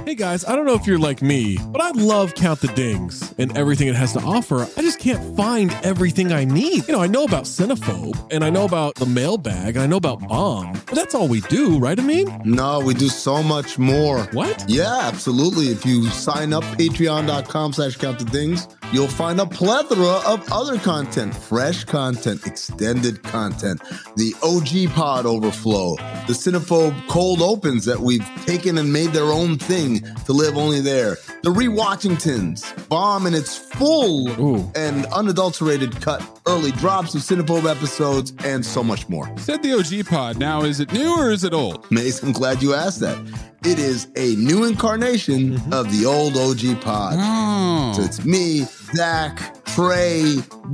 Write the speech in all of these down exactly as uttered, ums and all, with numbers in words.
Hey guys, I don't know if you're like me, but I love Count the Dings and everything it has to offer. I just can't find everything I need. You know, I know about Cinephobe, and I know about the mailbag, and I know about Bomb, but that's all we do, right, Amin? No, we do so much more. What? Yeah, absolutely. If you sign up, patreon.com slash count the dings, you'll find a plethora of other content, fresh content, extended content, the O G Pod Overflow, the Cinephobe Cold Opens that we've taken and made their own thing to live only there, the Rewatchingtons, Bomb in its full Ooh. and unadulterated cut, early drops of Cinephobe episodes, and so much more. Said the O G Pod. Now, is it new or is it old? Mace, I'm glad you asked that. It is a new incarnation mm-hmm. of the old O G Pod. Oh. So it's me, Zach, Trey,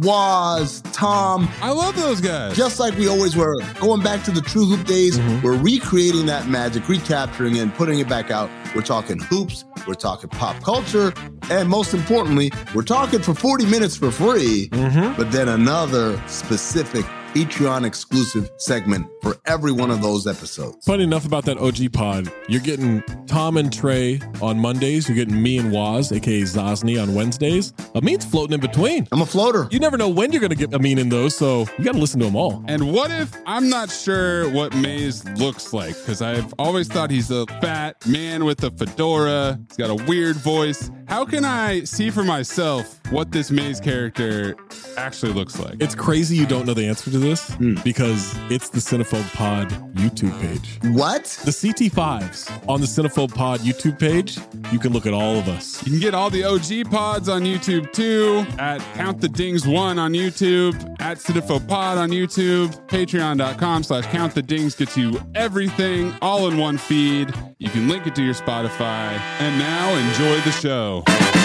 Waz, Tom. I love those guys. Just like we always were. Going back to the True Hoop days, mm-hmm. we're recreating that magic, recapturing it, and putting it back out. We're talking hoops, we're talking pop culture, and most importantly, we're talking for forty minutes for free, mm-hmm. but then another specific Patreon exclusive segment for every one of those episodes. Funny enough about that O G Pod, you're getting Tom and Trey on Mondays. You're getting me and Waz, aka Zosny, on Wednesdays. Amin's floating in between. I'm a floater. You never know when you're going to get Amin in those, so you got to listen to them all. And what if I'm not sure what Maze looks like? Because I've always thought he's a fat man with a fedora. He's got a weird voice. How can I see for myself what this Maze character actually looks like? It's crazy you don't know the answer to this mm. because it's the Cinephobe Pod YouTube page. What? The C T fives on the Cinephobe Pod YouTube page. You can look at all of us. You can get all the O G pods on YouTube too, at Count the Dings one on YouTube, at Cinephobe Pod on YouTube, patreon.com slash Count the Dings gets you everything all in one feed. You can link it to your Spotify. And now enjoy the show.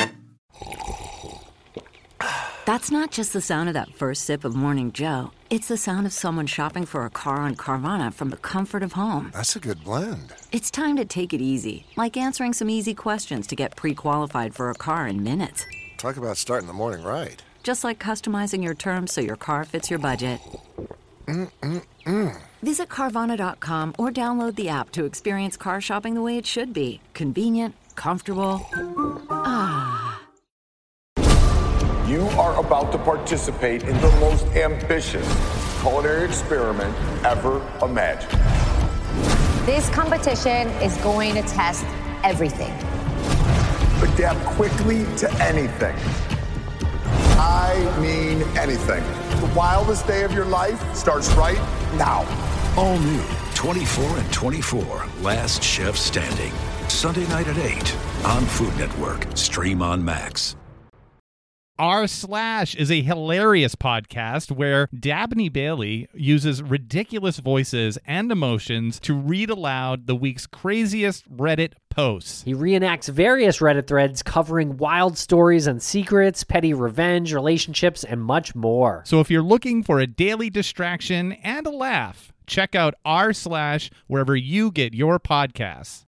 That's not just the sound of that first sip of Morning Joe. It's the sound of someone shopping for a car on Carvana from the comfort of home. That's a good blend. It's time to take it easy, like answering some easy questions to get pre-qualified for a car in minutes. Talk about starting the morning right. Just like customizing your terms so your car fits your budget. Mm-mm-mm. Visit Carvana dot com or download the app to experience car shopping the way it should be. Convenient, comfortable. Ah. You are about to participate in the most ambitious culinary experiment ever imagined. This competition is going to test everything. Adapt quickly to anything. I mean anything. The wildest day of your life starts right now. All new, twenty-four and twenty-four, Last Chef Standing. Sunday night at eight on Food Network. Stream on Max. R Slash is a hilarious podcast where Dabney Bailey uses ridiculous voices and emotions to read aloud the week's craziest Reddit posts. He reenacts various Reddit threads covering wild stories and secrets, petty revenge, relationships, and much more. So if you're looking for a daily distraction and a laugh, check out R Slash wherever you get your podcasts.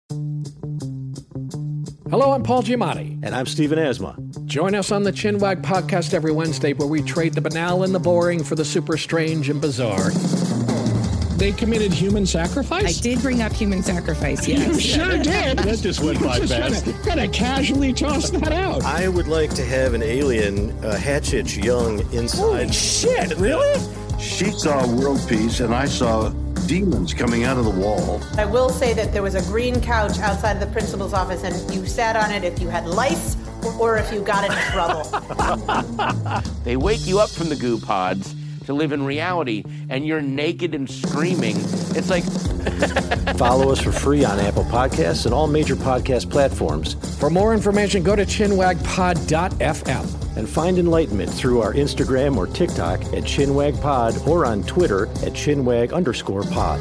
Hello, I'm Paul Giamatti. And I'm Stephen Asma. Join us on the Chinwag podcast every Wednesday where we trade the banal and the boring for the super strange and bizarre. They committed human sacrifice? I did bring up human sacrifice, yes. You sure did. That just went by fast. Kind of casually toss that out. I would like to have an alien uh, hatch its young inside. Holy shit, really? She saw world peace and I saw demons coming out of the wall. I will say that there was a green couch outside of the principal's office and you sat on it if you had lice or if you got into trouble. They wake you up from the goo pods to live in reality and you're naked and screaming. It's like... Follow us for free on Apple Podcasts and all major podcast platforms. For more information, go to chinwag pod dot f m. And find enlightenment through our Instagram or TikTok at ChinwagPod or on Twitter at Chinwag underscore pod.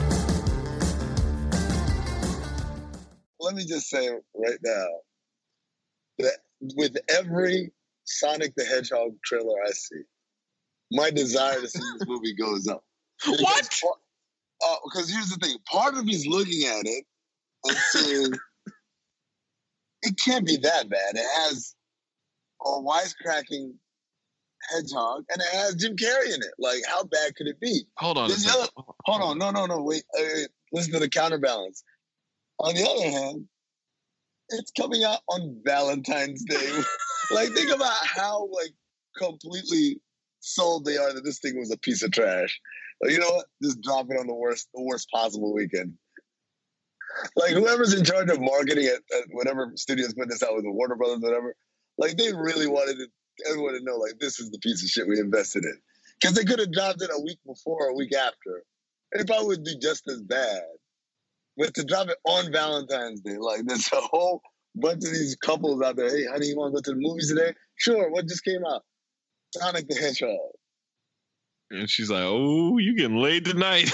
Let me just say right now that with every Sonic the Hedgehog trailer I see, my desire to see this movie goes up. Because what? Part, uh, because here's the thing. Part of me is looking at it and saying, it can't be that bad. It has a wisecracking hedgehog, and it has Jim Carrey in it. Like, how bad could it be? Hold on. A other, hold on. No, no, no. Wait. Uh, listen to the counterbalance. On the other hand, it's coming out on Valentine's Day. Like, think about how, like, completely sold they are that this thing was a piece of trash. Like, you know what? Just drop it on the worst, the worst possible weekend. Like, whoever's in charge of marketing at, at whatever studio's putting this out with the Warner Brothers, whatever, like, they really wanted it, everyone to know, like, this is the piece of shit we invested in. Because they could have dropped it a week before or a week after. And it probably would be just as bad. But to drop it on Valentine's Day, like, there's a whole bunch of these couples out there. Hey, honey, you want to go to the movies today? Sure. What just came out? Sonic the Hedgehog. And she's like, oh, you getting laid tonight.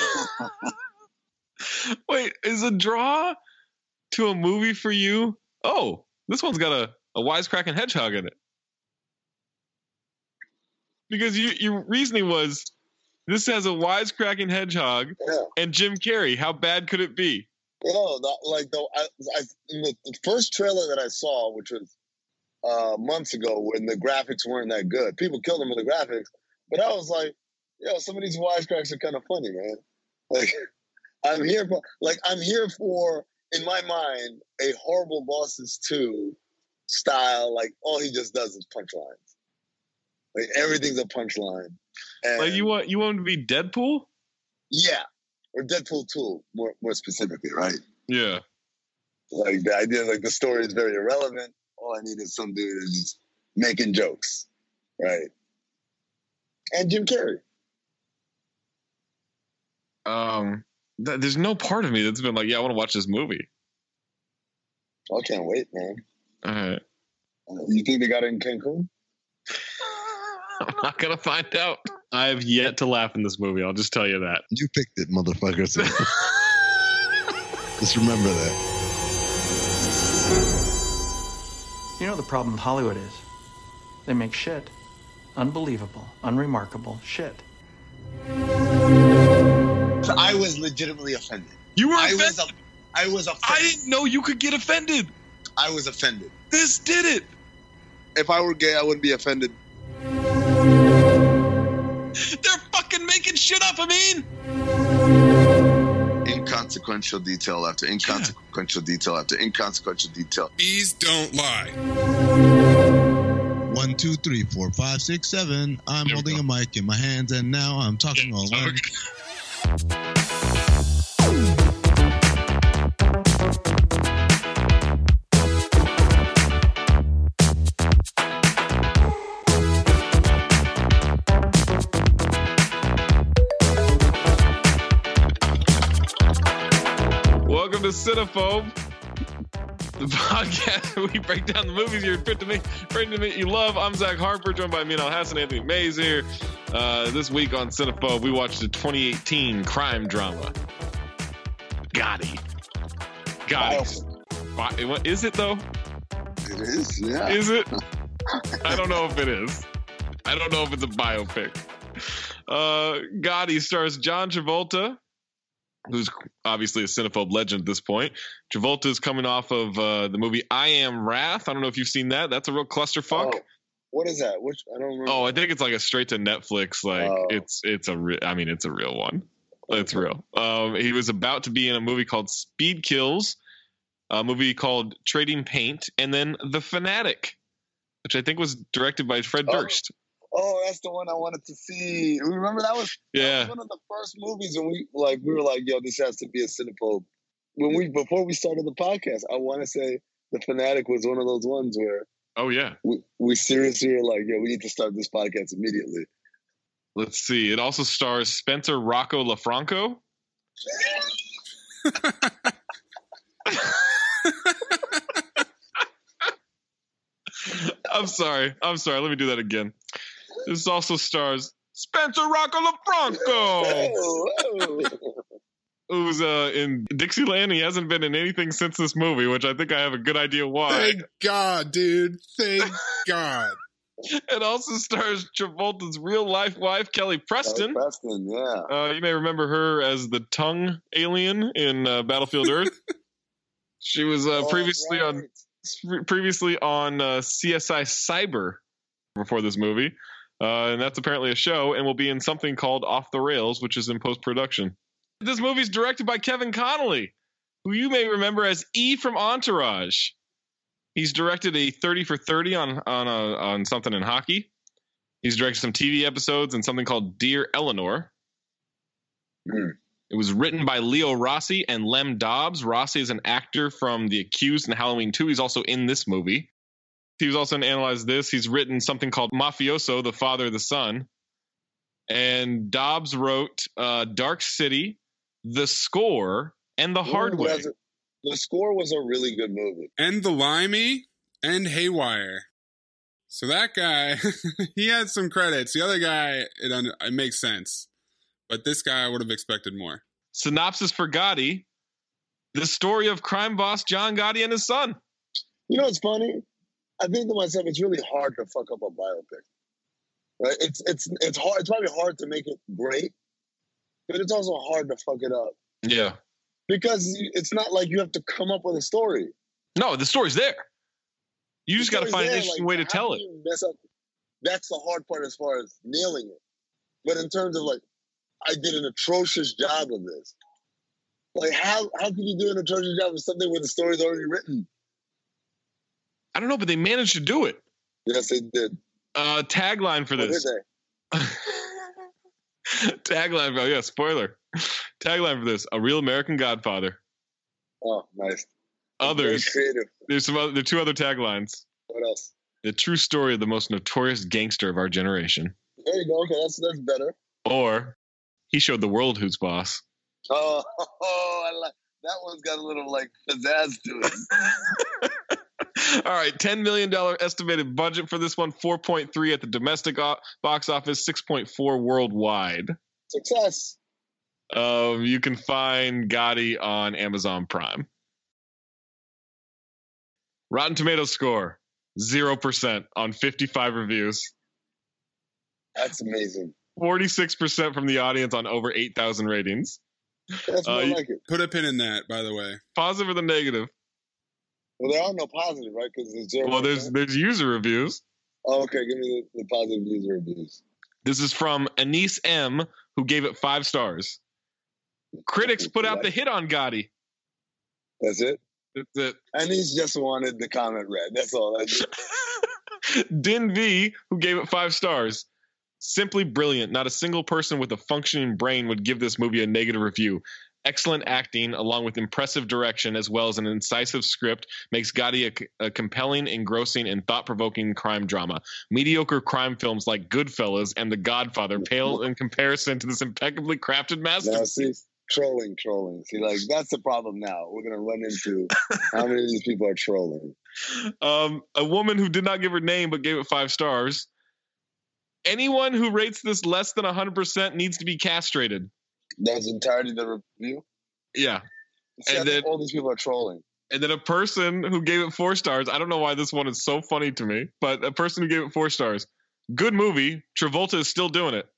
Wait, is a draw to a movie for you? Oh, this one's got a, a wisecracking hedgehog in it. Because you, your reasoning was, this has a wisecracking hedgehog yeah. and Jim Carrey. How bad could it be? You know, the, like the, I, I, the, the first trailer that I saw, which was uh, months ago, when the graphics weren't that good, people killed them with the graphics. But I was like, yo, some of these wisecracks are kind of funny, man. Like, I'm here for, like, I'm here for, in my mind, a Horrible Bosses two style. Like, all he just does is punchlines. Like, everything's a punchline. And like, you want you want him to be Deadpool? Yeah, or Deadpool two, more more specifically, right? Yeah. Like, the idea, like, the story is very irrelevant. All I need is some dude who's just making jokes, right? And Jim Carrey. Um, th- there's no part of me that's been like, yeah, I want to watch this movie. I can't wait, man. All right. You think they got it in Cancun? I'm not gonna find out. I have yet to laugh in this movie. I'll just tell you that. You picked it, motherfucker. So just remember that. You know the problem with Hollywood is? They make shit. Unbelievable, unremarkable shit. So I was legitimately offended. You were I offended? Was, I was offended. I didn't know you could get offended. I was offended. This did it. If I were gay, I wouldn't be offended. They're fucking making shit up, I mean. Inconsequential detail after inconsequential yeah. detail after inconsequential detail. Bees don't lie. One, two, three, four, five, six, seven. I'm there holding a mic in my hands, and now I'm talking yeah, all alone. Welcome to Cinephobe, the podcast where we break down the movies you're fit to make, afraid to make you love. I'm Zach Harper, joined by Amin Al-Hassan, Anthony Mays here. Uh, this week on Cinephobe, we watched the twenty eighteen crime drama, Gotti. Gotti. Wow. Is it, though? It is, yeah. Is it? I don't know if it is. I don't know if it's a biopic. Uh, Gotti stars John Travolta, who's obviously a Cinephobe legend at this point. Travolta is coming off of uh, the movie I Am Wrath. I don't know if you've seen that. That's a real clusterfuck. Oh, what is that? Which I don't remember. Oh, I think it's like a straight to Netflix. Like oh. it's it's a re- I mean it's a real one. It's real. Um, he was about to be in a movie called Speed Kills, a movie called Trading Paint, and then The Fanatic, which I think was directed by Fred oh. Durst. Oh, that's the one I wanted to see. Remember that was, yeah. that was one of the first movies when we like we were like, yo, this has to be a Cinephobe. When we before we started the podcast, I want to say The Fanatic was one of those ones where oh yeah, we, we seriously were like, yo, we need to start this podcast immediately. Let's see. It also stars Spencer Rocco LaFranco. I'm sorry. I'm sorry. Let me do that again. This also stars Spencer Rocco LaFranco, who's uh, in Dixieland. He hasn't been in anything since this movie, which I think I have a good idea why. Thank God, dude. Thank God. It also stars Travolta's real-life wife, Kelly Preston. Kelly Preston, yeah. Uh, you may remember her as the tongue alien in uh, Battlefield Earth. She was uh, oh, previously right. on previously on uh, C S I Cyber before this movie. Uh, and that's apparently a show and will be in something called Off the Rails, which is in post-production. This movie is directed by Kevin Connolly, who you may remember as E from Entourage. He's directed a thirty for thirty on on a, on something in hockey. He's directed some T V episodes and something called Dear Eleanor. Mm. It was written by Leo Rossi and Lem Dobbs. Rossi is an actor from The Accused and Halloween two. He's also in this movie. He was also in Analyze This. He's written something called Mafioso, The Father, the Son. And Dobbs wrote uh, Dark City, The Score, and The Hard Ooh, Way. that's a- The Score was a really good movie. And The Limey and Haywire. So that guy, he had some credits. The other guy, it, un- it makes sense. But this guy, I would have expected more. Synopsis for Gotti: the story of crime boss John Gotti and his son. You know what's funny? I think to myself, it's really hard to fuck up a biopic. Right? It's it's it's hard. It's probably hard to make it great, but it's also hard to fuck it up Yeah. because it's not like you have to come up with a story. No, the story's there. You just The got to story's find an there, interesting like, way to how tell can it. you mess up? That's the hard part as far as nailing it. But in terms of like, I did an atrocious job of this. Like, how how can you do an atrocious job of something where the story's already written? I don't know, but they managed to do it. Yes, they did. Uh, tagline for What this. did they? Tagline for, oh yeah, spoiler. Tagline for this: A Real American Godfather. Oh, nice. Others. Very creative. There's some other, there are two other taglines. What else? The true story of the most notorious gangster of our generation. There you go. Okay, that's that's better. Or he showed the world who's boss. Oh, oh I like that one's got a little like pizzazz to it. All right, ten million dollars estimated budget for this one, four point three at the domestic o- box office, six point four worldwide. Success. Um, you can find Gotti on Amazon Prime. Rotten Tomatoes score, zero percent on fifty-five reviews. That's amazing. forty-six percent from the audience on over eight thousand ratings. That's more Uh, like it. Put a pin in that, by the way. Positive or the negative? Well, there are no positive, right? Because there's zero. Well, there's there's user reviews. Oh, okay, give me the, the positive user reviews. This is from Anise M, who gave it five stars. Critics put out the hit on Gotti. That's it? That's it. And he's just wanted the comment read. That's all. That's it. Din V, who gave it five stars. Simply brilliant. Not a single person with a functioning brain would give this movie a negative review. Excellent acting, along with impressive direction, as well as an incisive script, makes Gotti a, a compelling, engrossing, and thought-provoking crime drama. Mediocre crime films like Goodfellas and The Godfather pale in comparison to this impeccably crafted Now, masterpiece. see, trolling, trolling. See, like, that's the problem now. We're going to run into how many of these people are trolling. Um, a woman who did not give her name but gave it five stars. Anyone who rates this less than one hundred percent needs to be castrated. That's entirely the review? Yeah. See, And I think then- all these people are trolling. And then a person who gave it four stars. I don't know why this one is so funny to me, but a person who gave it four stars. Good movie. Travolta is still doing it.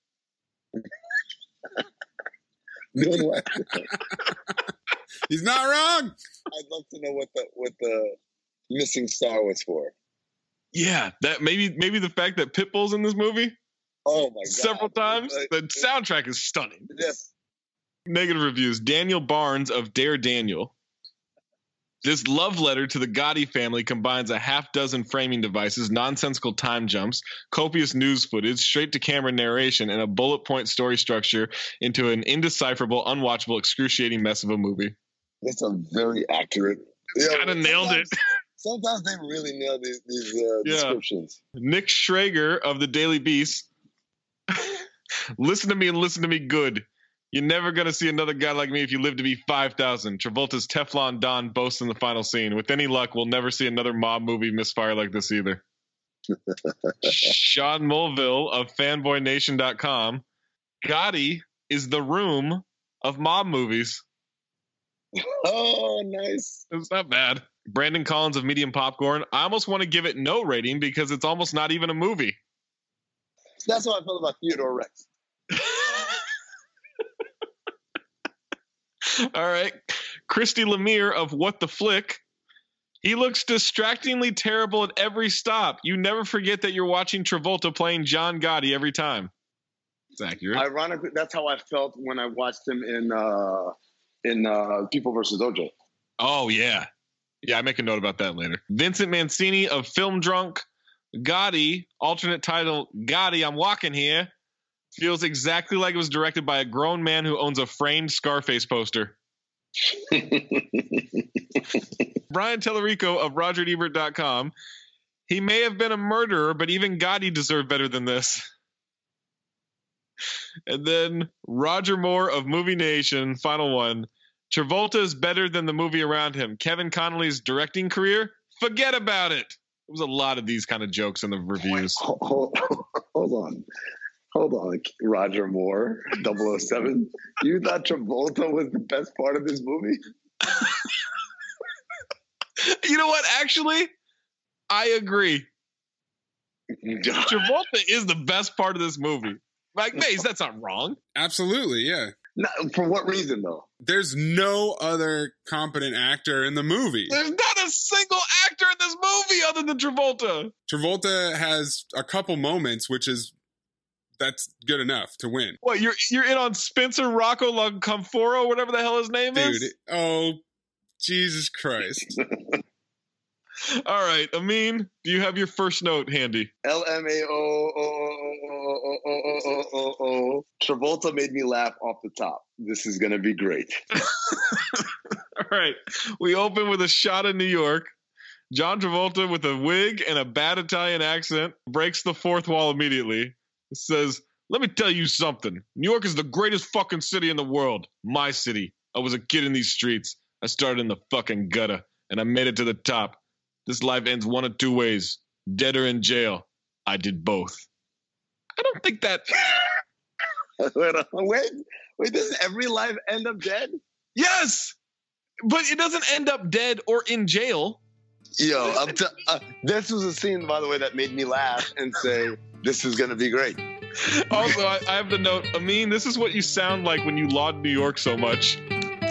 Doing what? He's not wrong. I'd love to know what the what the missing star was for. Yeah, that maybe maybe the fact that Pitbull's in this movie Oh my god! several times. Like, The soundtrack is stunning. yes. Negative reviews. Daniel Barnes of Dare Daniel. This love letter to the Gotti family combines a half dozen framing devices, nonsensical time jumps, copious news footage, straight-to-camera narration, and a bullet point story structure into an indecipherable, unwatchable, excruciating mess of a movie. That's a very accurate. Kind of nailed it. Sometimes they really nail these, these uh, Yeah. descriptions. Nick Schrager of the Daily Beast. Listen to me and listen to me good. You're never going to see another guy like me if you live to be five thousand. Travolta's Teflon Don boasts in the final scene. With any luck, we'll never see another mob movie misfire like this either. Sean Mulville of fanboy nation dot com. Gotti is the room of mob movies. Oh, nice. It's not bad. Brandon Collins of Medium Popcorn. I almost want to give it no rating because it's almost not even a movie. That's how I feel about Theodore Rex. All right. Christy Lemire of What the Flick. He looks distractingly terrible at every stop. You never forget that you're watching Travolta playing John Gotti every time. It's accurate. Ironically, that's how I felt when I watched him in uh, in uh, People versus O J. Oh, yeah. Yeah, I make a note about that later. Vincent Mancini of Film Drunk. Gotti, alternate title, Gotti, I'm walking here, feels exactly like it was directed by a grown man who owns a framed Scarface poster. Brian Tellerico of Roger Ebert dot com. He may have been a murderer, but even Gotti deserved better than this. And then Roger Moore of Movie Nation, final one. Travolta is better than the movie around him. Kevin Connolly's directing career? Forget about it. There was a lot of these kind of jokes in the reviews. Hold, hold, hold on. Hold on. Roger Moore, double oh seven. You thought Travolta was the best part of this movie? You know what? Actually, I agree. Travolta is the best part of this movie. Mike Mays, that's not wrong. Absolutely, yeah. No, for what reason, though? There's no other competent actor in the movie. There's not a single actor in this movie other than Travolta. Travolta has a couple moments, which is that's good enough to win. What, you're you're in on Spencer Rocco Lancamforo, whatever the hell his name Dude, is? Oh, Jesus Christ. All right, Amin, do you have your first note handy? L M A O O O O O O O. Travolta made me laugh off the top. This is going to be great. All right, we open with a shot of New York. John Travolta with a wig and a bad Italian accent breaks the fourth wall immediately. It says, let me tell you something. New York is the greatest fucking city in the world. My city. I was a kid in these streets. I started in the fucking gutter, and I made it to the top. This life ends one of two ways, dead or in jail. I did both. I don't think that... wait, wait, wait, doesn't every life end up dead? Yes! But it doesn't end up dead or in jail. Yo, I'm t- uh, this was a scene, by the way, that made me laugh and say, this is going to be great. Also, I, I have the note, Amin, this is what you sound like when you laud New York so much.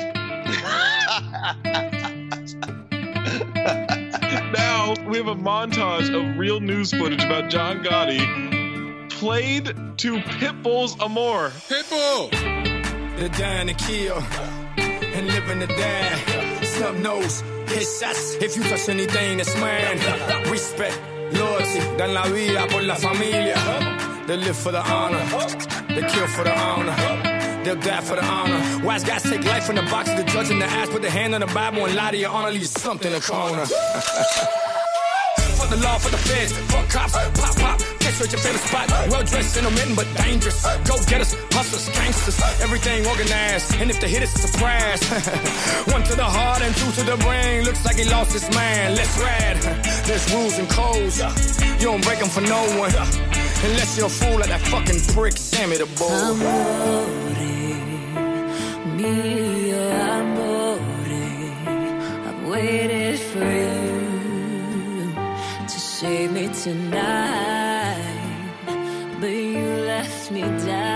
Now, we have a montage of real news footage about John Gotti played to Pitbull's Amor. Pitbull! They're dying to kill and living to die. Snub nose, hit shots. If you touch anything, that's mine. Respect, loyalty, dan la vida por la familia. They live for the honor, they kill for the honor. They'll die for the honor. Wise guys take life from the box of the judge in the ass, put their hand on the Bible and lie to your honor, leave something in the corner. Fuck the law, for the feds, fuck cops, pop, pop, catch you at your favorite spot. Well dressed, intermittent, but dangerous. Go getters, hustlers, gangsters, everything organized. And if they hit, it's a surprise. One to the heart and two to the brain. Looks like he lost his man. Let's ride. There's rules and codes. You don't break them for no one. Unless you're a fool like that fucking prick Sammy the Bull. Mio amore, I've waited for you to save me tonight, but you left me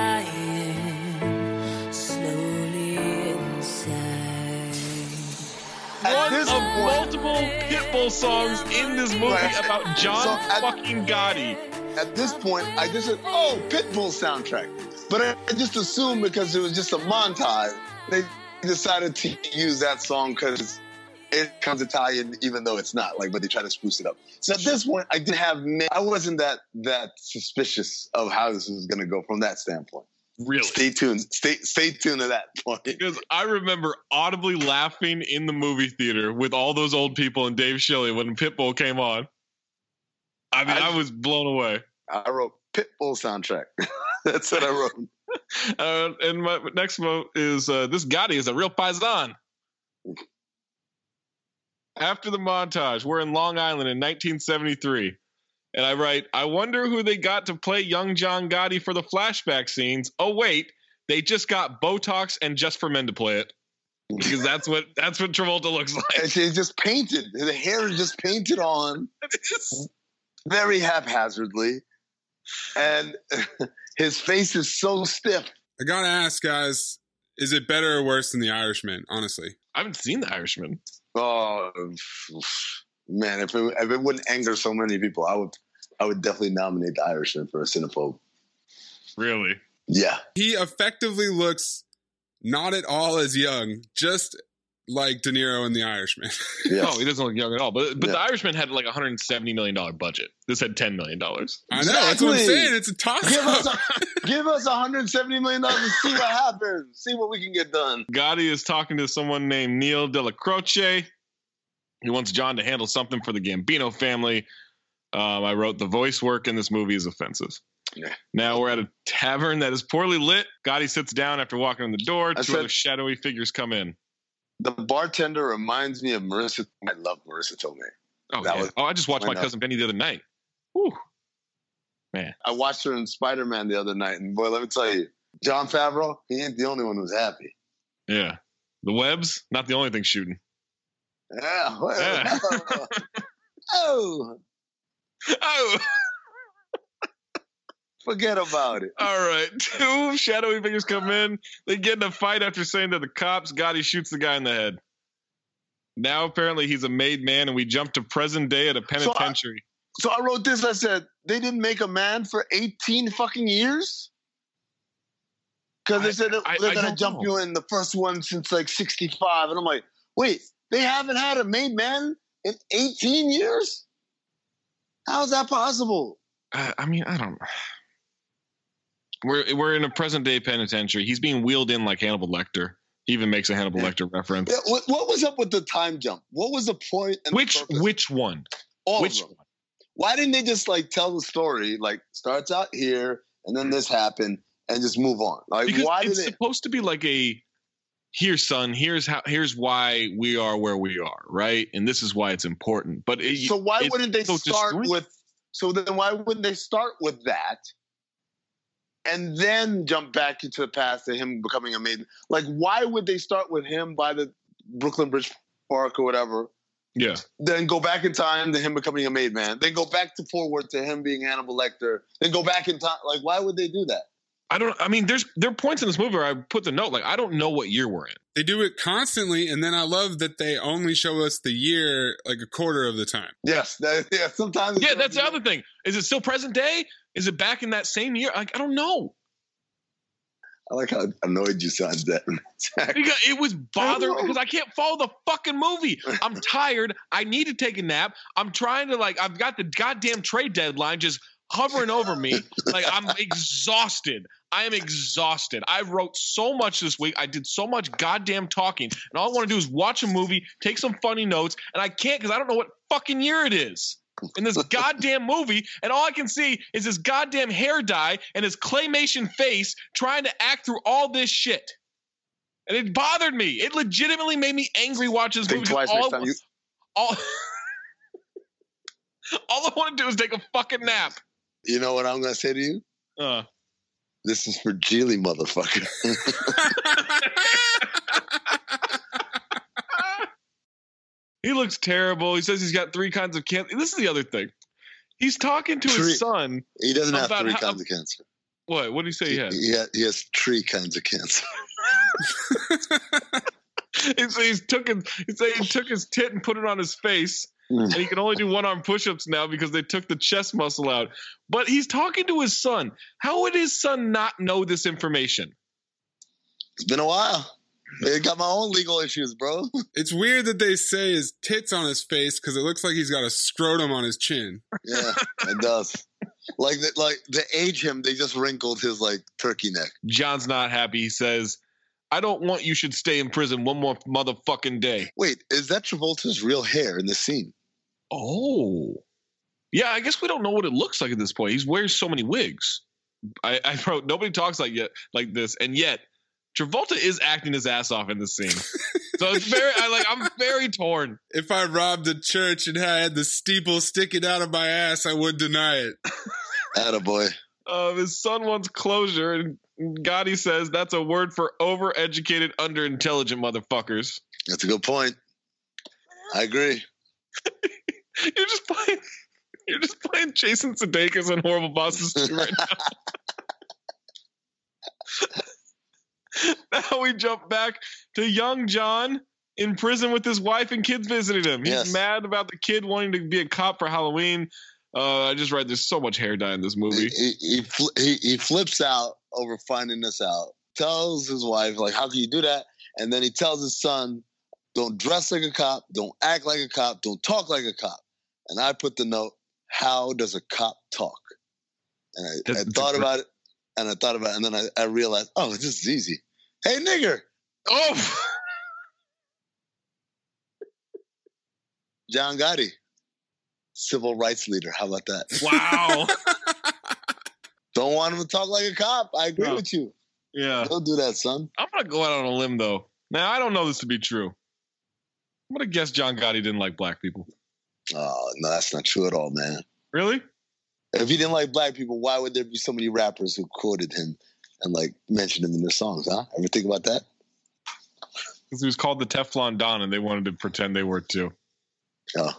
dying slowly inside. One of multiple Pitbull songs in this movie Right. about John So at- fucking Gotti. At this point, I just said, oh, Pitbull soundtrack. But I I just assumed because it was just a montage, they decided to use that song because it comes Italian, even though it's not. Like, but they try to spruce it up. So at this point, I didn't have. ma- I wasn't that that suspicious of how this was going to go from that standpoint. Really? Stay tuned. Stay stay tuned to that point. Because I remember audibly laughing in the movie theater with all those old people and Dave Shelley when Pitbull came on. I mean, I, I was blown away. I wrote Pitbull soundtrack. That's what I wrote. Uh, and my next vote is uh, this Gotti is a real paisan. After the montage, we're in Long Island in nineteen seventy-three. And I write, I wonder who they got to play young John Gotti for the flashback scenes. Oh, wait, they just got Botox and Just for Men to play it. Because that's what that's what Travolta looks like. And it's just painted. The hair is just painted on very haphazardly. And his face is so stiff. I gotta ask, guys, is it better or worse than The Irishman, honestly? I haven't seen The Irishman. Oh, man, if it, if it wouldn't anger so many people, I would I would definitely nominate The Irishman for a cinephobe. Really? Yeah. He effectively looks not at all as young, just like De Niro in The Irishman. No, he doesn't look young at all. But but Yeah. The Irishman had like a one hundred seventy million dollars budget. This had ten million dollars. I know. That's what I'm Exactly. saying. It's a toss Give us, up. a, give us one hundred seventy million dollars and see what happens. See what we can get done. Gotti is talking to someone named Neil Della Croce. He wants John to handle something for the Gambino family. Um, I wrote the voice work in this movie is offensive. Yeah. Now we're at a tavern that is poorly lit. Gotti sits down after walking in the door. I Two said- other shadowy figures come in. The bartender reminds me of Marissa. I love Marissa Tomei. Oh, That yeah. was- oh I just watched why My not? Cousin Benny the other night. Whew. Man. I watched her in Spider-Man the other night, and boy, let me tell you, Jon Favreau, he ain't the only one who's happy. Yeah. The webs, not the only thing shooting. Yeah. well, Yeah. oh, Oh. forget about it. All right. Two shadowy figures come in. They get in a fight after saying to the cops. Gotti shoots the guy in the head. Now apparently he's a made man, and we jump to present day at a penitentiary. So I wrote this. I said they didn't make a man for eighteen fucking years. Because they said that I- they're I gonna don't jump know. you in the first one since like sixty-five, and I'm like, wait, they haven't had a made man in eighteen years? How is that possible? I, I mean, I don't. We're we're in a present day penitentiary. He's being wheeled in like Hannibal Lecter. He even makes a Hannibal Lecter reference. Yeah, what, what was up with the time jump? What was the point? And Which the purpose? which one? All which of them. Why didn't they just like tell the story? Like starts out here, and then this happened, and just move on. Like Because why did it's it? supposed to be like a here, son. Here's how. Here's why we are where we are, right? And this is why it's important. But it, So why it's wouldn't they so start disjointed. with? So then why wouldn't they start with that, and then jump back into the past to him becoming a maiden? Like why would they start with him by the Brooklyn Bridge Park or whatever? Yeah. Then go back in time to him becoming a made man. Then go back to forward to him being Hannibal Lecter. Then go back in time. Like why would they do that? I don't. I mean, there's there are points in this movie where I put the note like I don't know what year we're in. They do it constantly, and then I love that they only show us the year like a quarter of the time. Yes, that, yeah. Sometimes. Yeah, that's the other thing. Is it still present day? Is it back in that same year? Like I don't know. I like how annoyed you sound that. Because it was bothering me because I can't follow the fucking movie. I'm tired. I need to take a nap. I'm trying to like I've got the goddamn trade deadline just hovering over me. Like I'm exhausted. I am exhausted. I wrote so much this week. I did so much goddamn talking, and all I want to do is watch a movie, take some funny notes, and I can't because I don't know what fucking year it is in this goddamn movie, and all I can see is this goddamn hair dye and his claymation face trying to act through all this shit. And it bothered me. It legitimately made me angry watching this Think movie. twice all, next time you- all, all I want to do is take a fucking nap. You know what I'm gonna say to you? Uh, This is for Geely, motherfucker. he looks terrible. He says he's got three kinds of cancer. This is the other thing. He's talking to Tree- his son. He doesn't have about three how- kinds of cancer. What? What did he say he had? He, ha- he has three kinds of cancer. He said he's took his, he said he took his tit and put it on his face, and he can only do one arm push-ups now because they took the chest muscle out. But he's talking to his son. How would his son not know this information? It's been a while. I got my own legal issues, bro. It's weird that they say his tits on his face because it looks like he's got a scrotum on his chin. Yeah, it does. Like the, like to age him, they just wrinkled his like turkey neck. John's not happy. He says, I don't want you should stay in prison one more motherfucking day. Wait, is that Travolta's real hair in the scene? Oh. Yeah, I guess we don't know what it looks like at this point. He's wears so many wigs. I, I wrote, nobody talks like yet like this, and yet Travolta is acting his ass off in this scene. So it's very, I like, I'm very torn. If I robbed a church and had the steeple sticking out of my ass, I would deny it. Attaboy. Uh, his son wants closure, and Gotti says that's a word for overeducated, underintelligent motherfuckers. That's a good point. I agree. You're just playing. You're just playing Jason Sudeikis and Horrible Bosses two right now. Now we jump back to young John in prison with his wife and kids visiting him. He's Yes. mad about the kid wanting to be a cop for Halloween. Uh, I just read there's so much hair dye in this movie. He, he, fl- he, he flips out over finding this out. Tells his wife, like, how can you do that? And then he tells his son, Don't dress like a cop. Don't act like a cop. Don't talk like a cop. And I put the note, how does a cop talk? And I, I thought about it, and I thought about it, and then I, I realized, oh, this is easy. Hey, nigger. Oh! John Gotti, civil rights leader. How about that? Wow. Don't want him to talk like a cop. I agree No. with you. Yeah. Don't do that, son. I'm going to go out on a limb, though. Now, I don't know this to be true. I'm going to guess John Gotti didn't like black people. Oh, no, that's not true at all, man. Really? If he didn't like black people, why would there be so many rappers who quoted him and, like, mentioned him in their songs, huh? Ever think about that? Because he was called the Teflon Don, and they wanted to pretend they were too. Oh.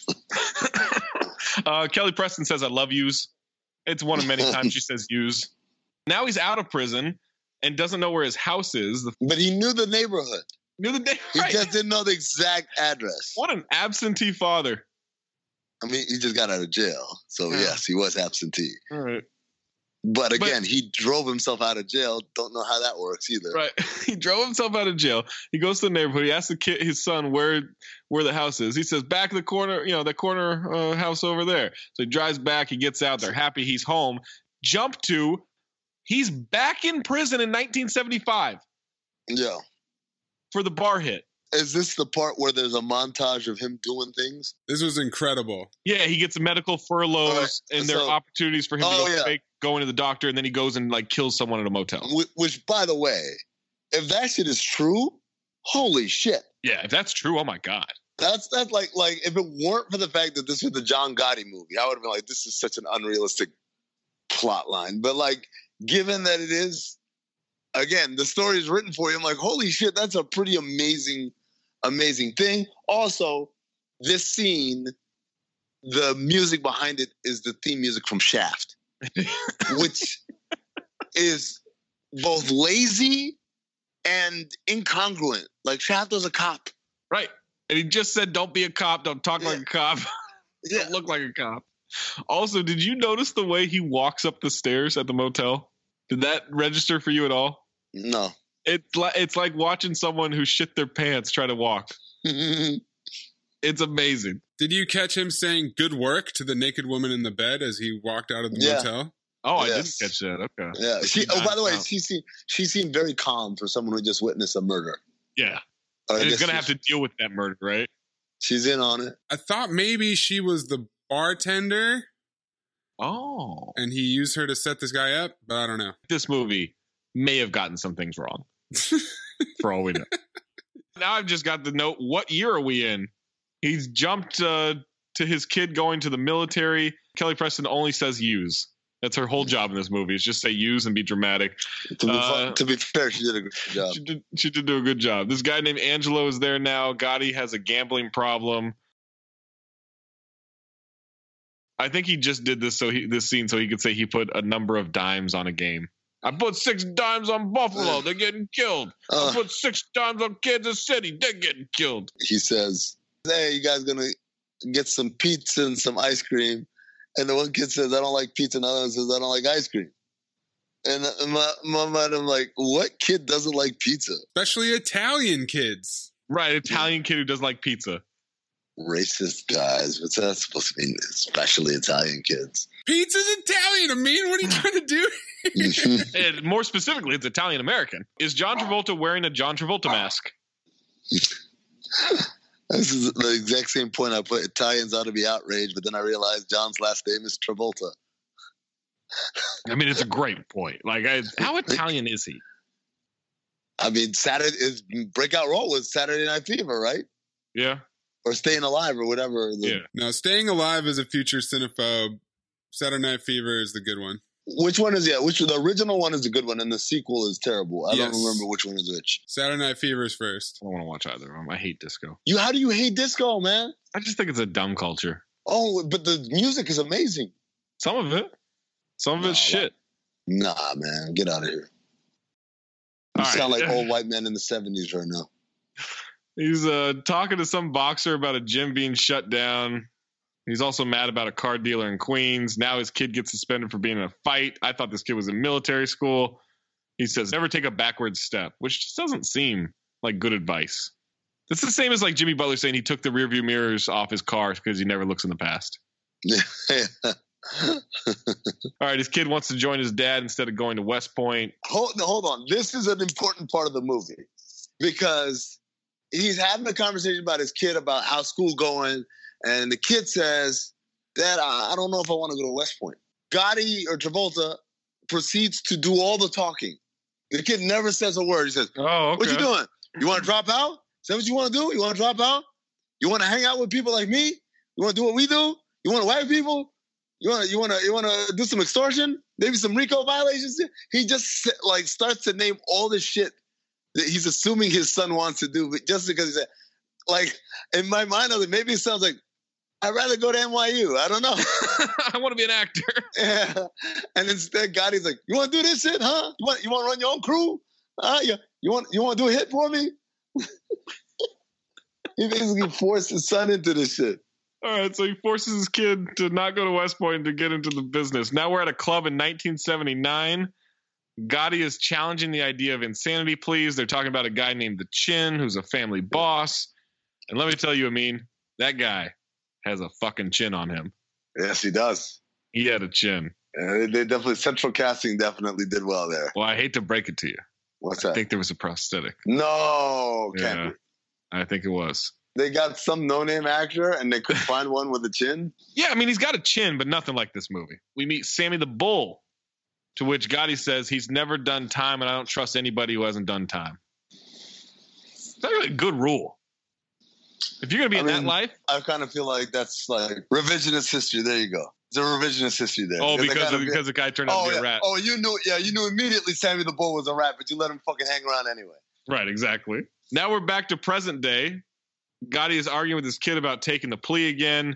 uh, Kelly Preston says, I love yous. It's one of many times she says yous. Now he's out of prison and doesn't know where his house is. But he knew the neighborhood. Knew the neighborhood. He Right. just didn't know the exact address. What an absentee father. I mean, he just got out of jail. So, Yeah. yes, he was absentee. All right. But again, he drove himself out of jail. Don't know how that works either. Right. He drove himself out of jail. He goes to the neighborhood. He asks the kid, his son, where where the house is. He says, back of the corner, you know, the corner uh, house over there. So he drives back. He gets out. They're happy he's home. Jump to, he's back in prison in nineteen seventy-five Yeah. for the bar hit. Is this the part where there's a montage of him doing things? This was incredible. Yeah, he gets medical furloughs, Right, and there so- are opportunities for him Oh, to go yeah. fake going to the doctor, and then he goes and like kills someone at a motel. Wh- Which, by the way, if that shit is true, holy shit. Yeah, if that's true, oh my god. That's that's like like if it weren't for the fact that this was the John Gotti movie, I would have been like, this is such an unrealistic plot line. But like, given that it is, again, the story is written for you, I'm like, holy shit, that's a pretty amazing, amazing thing. Also, this scene, the music behind it is the theme music from Shaft, which is both lazy and incongruent. Like Shaft was a cop. Right. And he just said, don't be a cop. Don't talk like a cop. Yeah. Don't look like a cop. Also, did you notice the way he walks up the stairs at the motel? Did that register for you at all? No. It's like, it's like watching someone who shit their pants try to walk. It's amazing. Did you catch him saying good work to the naked woman in the bed as he walked out of the Yeah. motel? Oh, I Yes. didn't catch that. Okay. Yeah. She. Oh, by the way, she seemed she seemed very calm for someone who just witnessed a murder. Yeah. Or I And he's guess going to have she's- to deal with that murder, right? She's in on it. I thought maybe she was the bartender Oh. and he used her to set this guy up, but I don't know. This movie may have gotten some things wrong, for all we know. Now I've just got the note, what year are we in? He's jumped uh, to his kid going to the military. Kelly Preston only says use. That's her whole job in this movie, is just say use and be dramatic. To be, Uh, fu- to be fair, she did a good job. She did, she did do a good job. This guy named Angelo is there now. Gotti has a gambling problem. I think he just did this so he this scene so he could say he put a number of dimes on a game. I put six dimes on Buffalo. They're getting killed. Uh. I put six dimes on Kansas City. They're getting killed. He says, "Hey, you guys gonna get some pizza and some ice cream?" And the one kid says, "I don't like pizza," and the other one says, "I don't like ice cream." And my my mind, I'm like, "What kid doesn't like pizza?" Especially Italian kids. Right, Italian kid who doesn't like pizza. Racist guys. What's that supposed to mean? Especially Italian kids. Pizza's Italian. I mean, what are you trying to do? And more specifically, it's Italian American. Is John Travolta wearing a John Travolta mask? This is the exact same point I put. Italians ought to be outraged, but then I realized John's last name is Travolta. I mean, it's a great point. Like, I, how Italian is he? I mean, Saturday is breakout role was Saturday Night Fever, right? Yeah. Or Staying Alive, or whatever. The, Yeah. Now, Staying Alive is a future cinephobe. Saturday Night Fever is the good one. Which one is yeah? Which the original one is the good one, and the sequel is terrible. I Yes. don't remember which one is which. Saturday Night Fever is first. I don't want to watch either of them. I hate disco. You, how do you hate disco, man? I just think it's a dumb culture. Oh, but the music is amazing. Some of it. Some of it's shit. Nah, man, get out of here. You All sound right. like old white men in the seventies right now. He's uh, talking to some boxer about a gym being shut down. He's also mad about a car dealer in Queens. Now his kid gets suspended for being in a fight. I thought this kid was in military school. He says, never take a backward step, which just doesn't seem like good advice. It's the same as like Jimmy Butler saying he took the rearview mirrors off his car because he never looks in the past. Yeah. All right, his kid wants to join his dad instead of going to West Point. Hold, hold on. This is an important part of the movie because he's having a conversation about his kid about how school going, and the kid says, Dad, I, I don't know if I want to go to West Point. Gotti or Travolta proceeds to do all the talking. The kid never says a word. He says, "Oh, okay. What you doing? You want to drop out? Is that what you want to do? You want to drop out? You want to hang out with people like me? You want to do what we do? You want to whack people? You want to you want to you want to do some extortion? Maybe some RICO violations?" He just like starts to name all the shit that he's assuming his son wants to do, but just because he said, like in my mind, I was like, maybe it sounds like I'd rather go to N Y U. I don't know. I want to be an actor. Yeah. And instead, Gotti's like, "You want to do this shit, huh? You want you want to run your own crew? Huh? You, you want you want to do a hit for me?" He basically forced his son into this shit. All right, so he forces his kid to not go to West Point to get into the business. Now we're at a club in nineteen seventy-nine. Gotti is challenging the idea of insanity pleas. They're talking about a guy named the Chin, who's a family boss. And let me tell you, Amin, that guy has a fucking chin on him. Yes, he does. He had a chin. Yeah, they, they definitely, central casting definitely did well there. Well, I hate to break it to you. What's I that? think there was a prosthetic. No, can't Yeah, be. I think it was. They got some no-name actor and they couldn't find one with a chin? Yeah, I mean, he's got a chin, but nothing like this movie. We meet Sammy the Bull, to which Gotti says he's never done time and I don't trust anybody who hasn't done time. It's actually a good rule. If you're going to be I in mean, that life. I kind of feel like that's like revisionist history. There you go. There's a revisionist history there. Oh, they because gotta of, be- because the guy turned out oh, to be yeah. a rat. Oh, you knew, yeah, you knew immediately Sammy the Bull was a rat, but you let him fucking hang around anyway. Right, exactly. Now we're back to present day. Gotti is arguing with his kid about taking the plea again.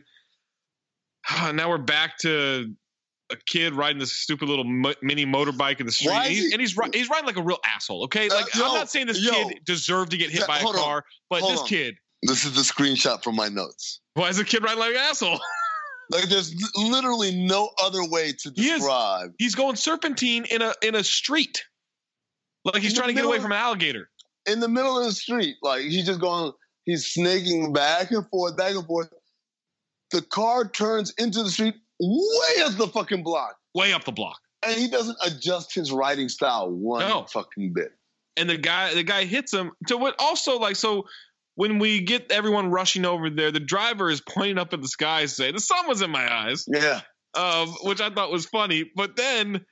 Now we're back to a kid riding this stupid little mo- mini motorbike in the street. Why is He's- he- and he's ri- he's riding like a real asshole, okay? Uh, Like, yo, I'm not saying this yo. kid deserved to get hit Yeah, by a hold on. car, but Hold this on. kid, This is the screenshot from my notes. why is the kid riding like an asshole? Like, there's li- literally no other way to He is- describe. He's going serpentine in a in a street. Like he's In the trying to get away middle- from an alligator. In the middle of the street, like, he's just going, he's snaking back and forth, back and forth. The car turns into the street way up the fucking block. Way up the block. And he doesn't adjust his riding style one No. fucking bit. And the guy the guy hits him. So what also like so when we get everyone rushing over there, the driver is pointing up at the sky saying, "The sun was in my eyes." Yeah. Um, which I thought was funny. But then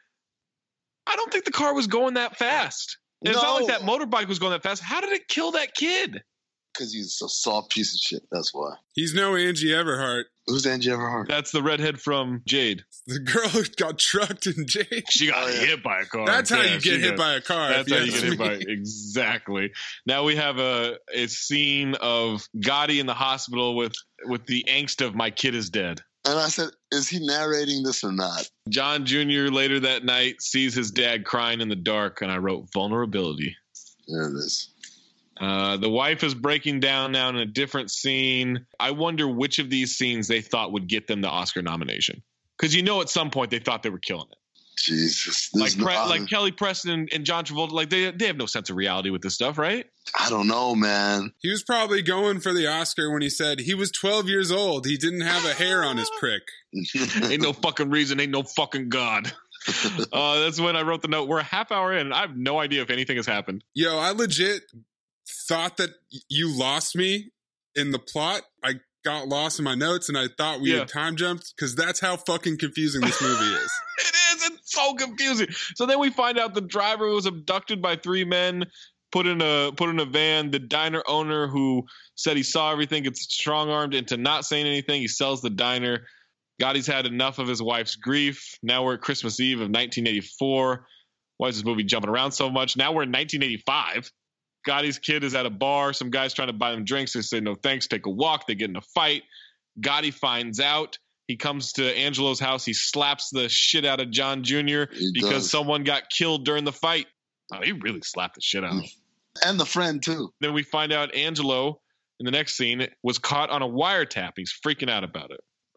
I don't think the car was going that fast. And It's not like No. that motorbike was going that fast. How did it kill that kid? Because he's a soft piece of shit. That's why. He's no Angie Everhart. Who's Angie Everhart? That's the redhead from Jade. The girl who got trucked in Jade. She got Oh, yeah. hit by a car. That's how Yeah, you she get hit got- by a car. That's if how you ask get hit me. by exactly. Now we have a a scene of Gotti in the hospital with with the angst of "my kid is dead." And I said, is he narrating this or not? John Junior later that night sees his dad crying in the dark, and I wrote vulnerability. There it is. Uh, the wife is breaking down now in a different scene. I wonder which of these scenes they thought would get them the Oscar nomination. Because you know at some point they thought they were killing it. Jesus. Like There's no- Pre- like Kelly Preston and, and John Travolta, like they they have no sense of reality with this stuff, right? I don't know, man. He was probably going for the Oscar when he said he was twelve years old. He didn't have a hair on his prick. Ain't no fucking reason, ain't no fucking God. Uh, that's when I wrote the note. We're a half hour in, and I have no idea if anything has happened. Yo, I legit thought that you lost me in the plot. I got lost in my notes, and I thought we Yeah. had time jumped because that's how fucking confusing this movie is. It is. It's so confusing. So then we find out the driver was abducted by three men, put in a put in a van. The diner owner who said he saw everything gets strong armed into not saying anything. He sells the diner. Gotti's had enough of his wife's grief. Now we're at Christmas Eve of nineteen eighty-four. Why is this movie jumping around so much? Now we're in nineteen eighty-five. Gotti's kid is at a bar. Some guy's trying to buy them drinks. They say, no thanks, take a walk. They get in a fight. Gotti finds out. He comes to Angelo's house. He slaps the shit out of John Junior He because does. someone got killed during the fight. Oh, he really slapped the shit out of him. And the friend, too. Then we find out Angelo, in the next scene, was caught on a wiretap. He's freaking out about it.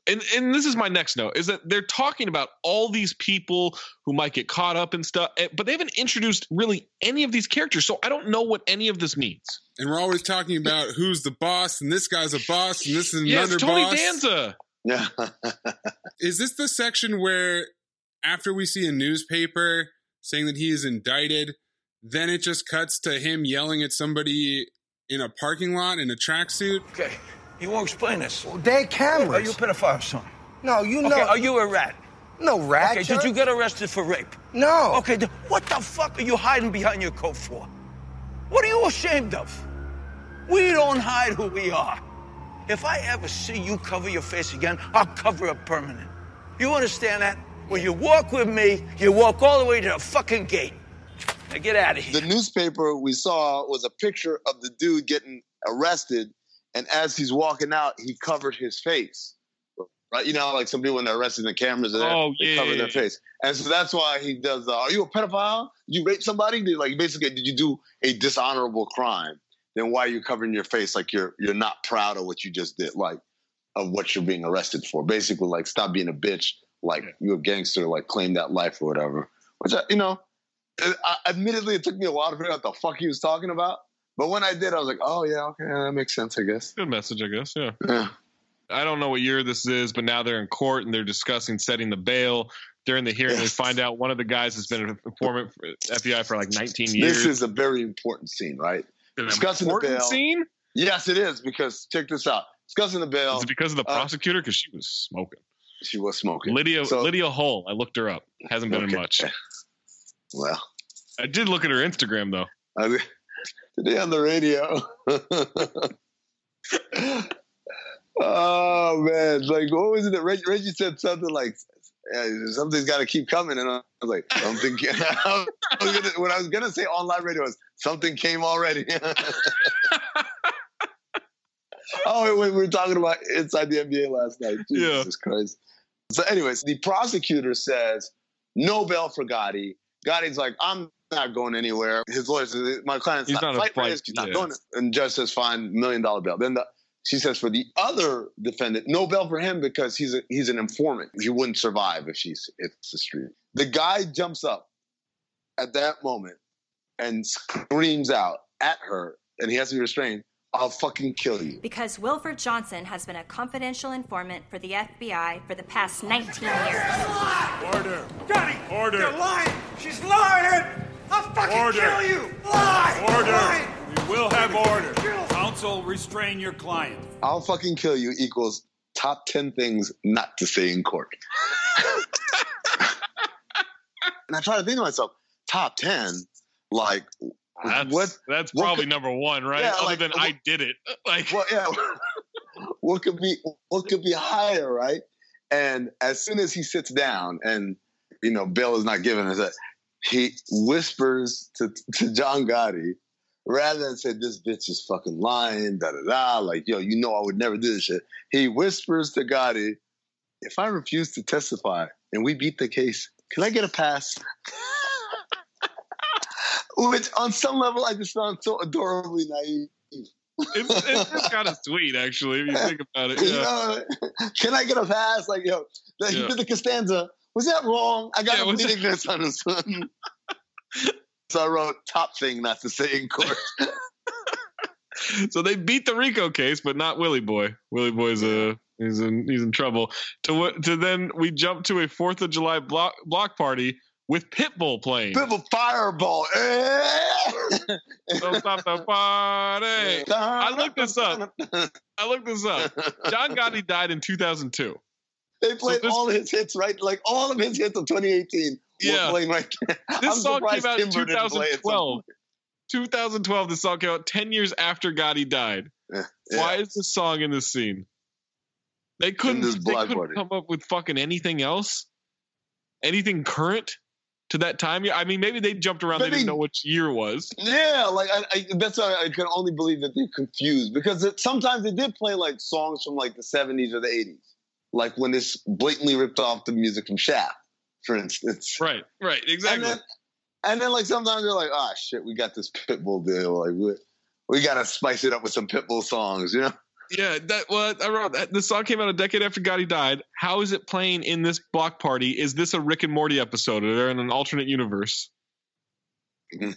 and and this is my next note, is that they're talking about all these people who might get caught up and stuff, but they haven't introduced really any of these characters, so I don't know what any of this means. And we're always talking about who's the boss, and this guy's a boss, and this is yeah, another it's Tony boss. Danza. Yeah. Is this the section where after we see a newspaper saying that he is indicted, then it just cuts to him yelling at somebody in a parking lot in a tracksuit? Okay, you won't explain this. Well, they're cameras. Are you a pedophile, son? No, you know. Okay, are you a rat? No rat. Okay, Chuck. did you get arrested for rape? No. Okay, th- what the fuck are you hiding behind your coat for? What are you ashamed of? We don't hide who we are. If I ever see you cover your face again, I'll cover it permanent. You understand that? When you walk with me, you walk all the way to the fucking gate. Now get out of here. The newspaper we saw was a picture of the dude getting arrested, and as he's walking out, he covered his face. Right? You know, like some people when they're arrested, the cameras are there, oh, they yeah, cover yeah, their yeah. face. And so that's why he does, uh, are you a pedophile? Did you rape somebody? Did, like, basically, did you do a dishonorable crime? Then why are you covering your face like you're you're not proud of what you just did, like, of what you're being arrested for? Basically, like, stop being a bitch, like, you're a gangster, like, claim that life or whatever. Which, I, you know, I, admittedly, it took me a while to figure out what the fuck he was talking about. But when I did, I was like, oh, yeah, okay, that makes sense, I guess. Good message, I guess, yeah. Yeah. I don't know what year this is, but now they're in court and they're discussing setting the bail. During the hearing, yes. They find out one of the guys has been an informant for F B I for like nineteen years. This is a very important scene, right? An discussing important the bail. Scene? Yes, it is, because check this out. Discussing the bail. Is it because of the prosecutor? Because she was smoking. She was smoking. Lydia so, Lydia Hull. I looked her up. Hasn't been okay. in much. Well, I did look at her Instagram though. I, today on the radio. Oh man, like what was it that Reggie, Reggie said something like yeah, something's got to keep coming, and I was like something. Came, I was gonna, what I was gonna say on live radio was something came already. Oh, we were talking about inside the N B A last night. Jesus yeah. Christ. So, anyways, the prosecutor says no bail for Gotti. Gotti's like, I'm not going anywhere. His lawyer says, my client's he's not, not fight fight, risk. He's yeah. not going. And judge says, fine, million dollar bail. Then the She says for the other defendant, no bail for him because he's a, he's an informant. He wouldn't survive if she's if it's the street. The guy jumps up at that moment and screams out at her, and he has to be restrained. I'll fucking kill you. Because Wilford Johnson has been a confidential informant for the F B I for the past nineteen years. Order. Gotti! Order. You're lying! She's lying! I'll fucking order. Kill you! Lie! Order. Lie. We will have order. Counsel, restrain your client. I'll fucking kill you equals top ten things not to say in court. And I try to think to myself, top ten, like, that's, what? That's what probably could, number one, right? Yeah, Other like, than what, I did it. Like, well, yeah. What could be? What could be higher, right? And as soon as he sits down, and you know, bail is not given, is that he whispers to to John Gotti. Rather than say, this bitch is fucking lying, da da da, like, yo, you know I would never do this shit. He whispers to Gotti, if I refuse to testify and we beat the case, can I get a pass? Which, on some level, I just found so adorably naive. It's, it's just kind of sweet, actually, if you think about it. You Yeah. know, can I get a pass? Like, yo, he Yeah. did the Costanza. Was that wrong? I got Yeah, to was plead it- ignorance on this one. So I wrote top thing not to say in court. So they beat the Rico case, but not Willie Boy. Willie Boy's uh, he's in he's in trouble. To what? To then we jump to a Fourth of July block block party with Pitbull playing. Pitbull Fireball. Don't stop the party. I looked this up. I looked this up. John Gotti died in two thousand two. They played So this- all his hits, right? Like all of his hits of twenty eighteen Yeah. were playing right there. This I'm song came surprised out in Timber didn't play it twenty twelve. twenty twelve, this song came out ten years after Gotti died. Yeah. Why is this song in this scene? They couldn't, this they block couldn't party. come up with fucking anything else? Anything current to that time? I mean, maybe they jumped around. But they didn't they- know which year it was. Yeah, like I, I, that's why I can only believe that they're confused because it, sometimes they did play like songs from like the seventies or the eighties, like when this blatantly ripped off the music from Shaft, for instance. Right, right, exactly. And then, and then like sometimes they're like, ah, shit, we got this Pitbull deal. Like we, we got to spice it up with some Pitbull songs, you know? Yeah, that what I wrote. That, the song came out a decade after Gotti died. How is it playing in this block party? Is this a Rick and Morty episode? Or they're in an alternate universe? Good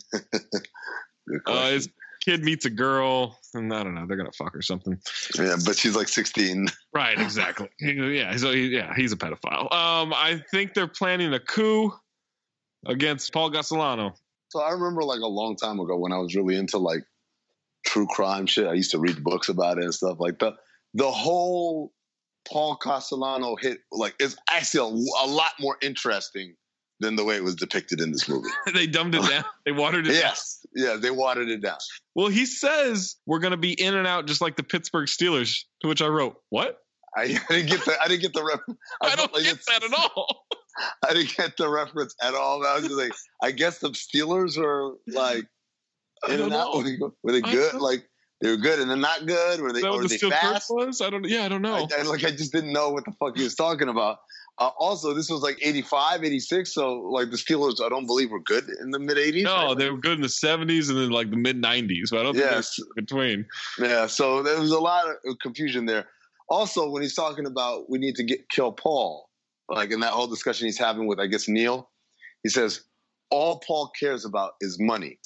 uh, his kid meets a girl, and I don't know. They're gonna fuck or something. Yeah, but she's like sixteen. Right, exactly. yeah, so he, yeah, he's a pedophile. Um, I think they're planning a coup against Paul Gasolano. So I remember like a long time ago when I was really into like true crime shit. I used to read books about it and stuff like that. The whole Paul Castellano hit like is actually a, a lot more interesting than the way it was depicted in this movie. They dumbed it down. They watered it yes. down. Yes. Yeah, they watered it down. Well, he says we're going to be in and out just like the Pittsburgh Steelers, to which I wrote, what? I, I didn't get the I didn't get the reference. I, I don't like get that at all. I didn't get the reference at all. I was just like, I guess the Steelers are like in and out. Were they, were they good? Like they were good and then not good? Were they, that or were the they fast? Was? I don't. Yeah, I don't know. I, I, like I just didn't know what the fuck he was talking about. Uh, also, this was like eighty-five, eighty-six, so like the Steelers, I don't believe were good in the mid eighties. No, they were good in the seventies and then like the mid nineties. So I don't think yes. they're between. Yeah, so there was a lot of confusion there. Also, when he's talking about we need to get kill Paul, like in that whole discussion he's having with, I guess, Neil, he says, all Paul cares about is money.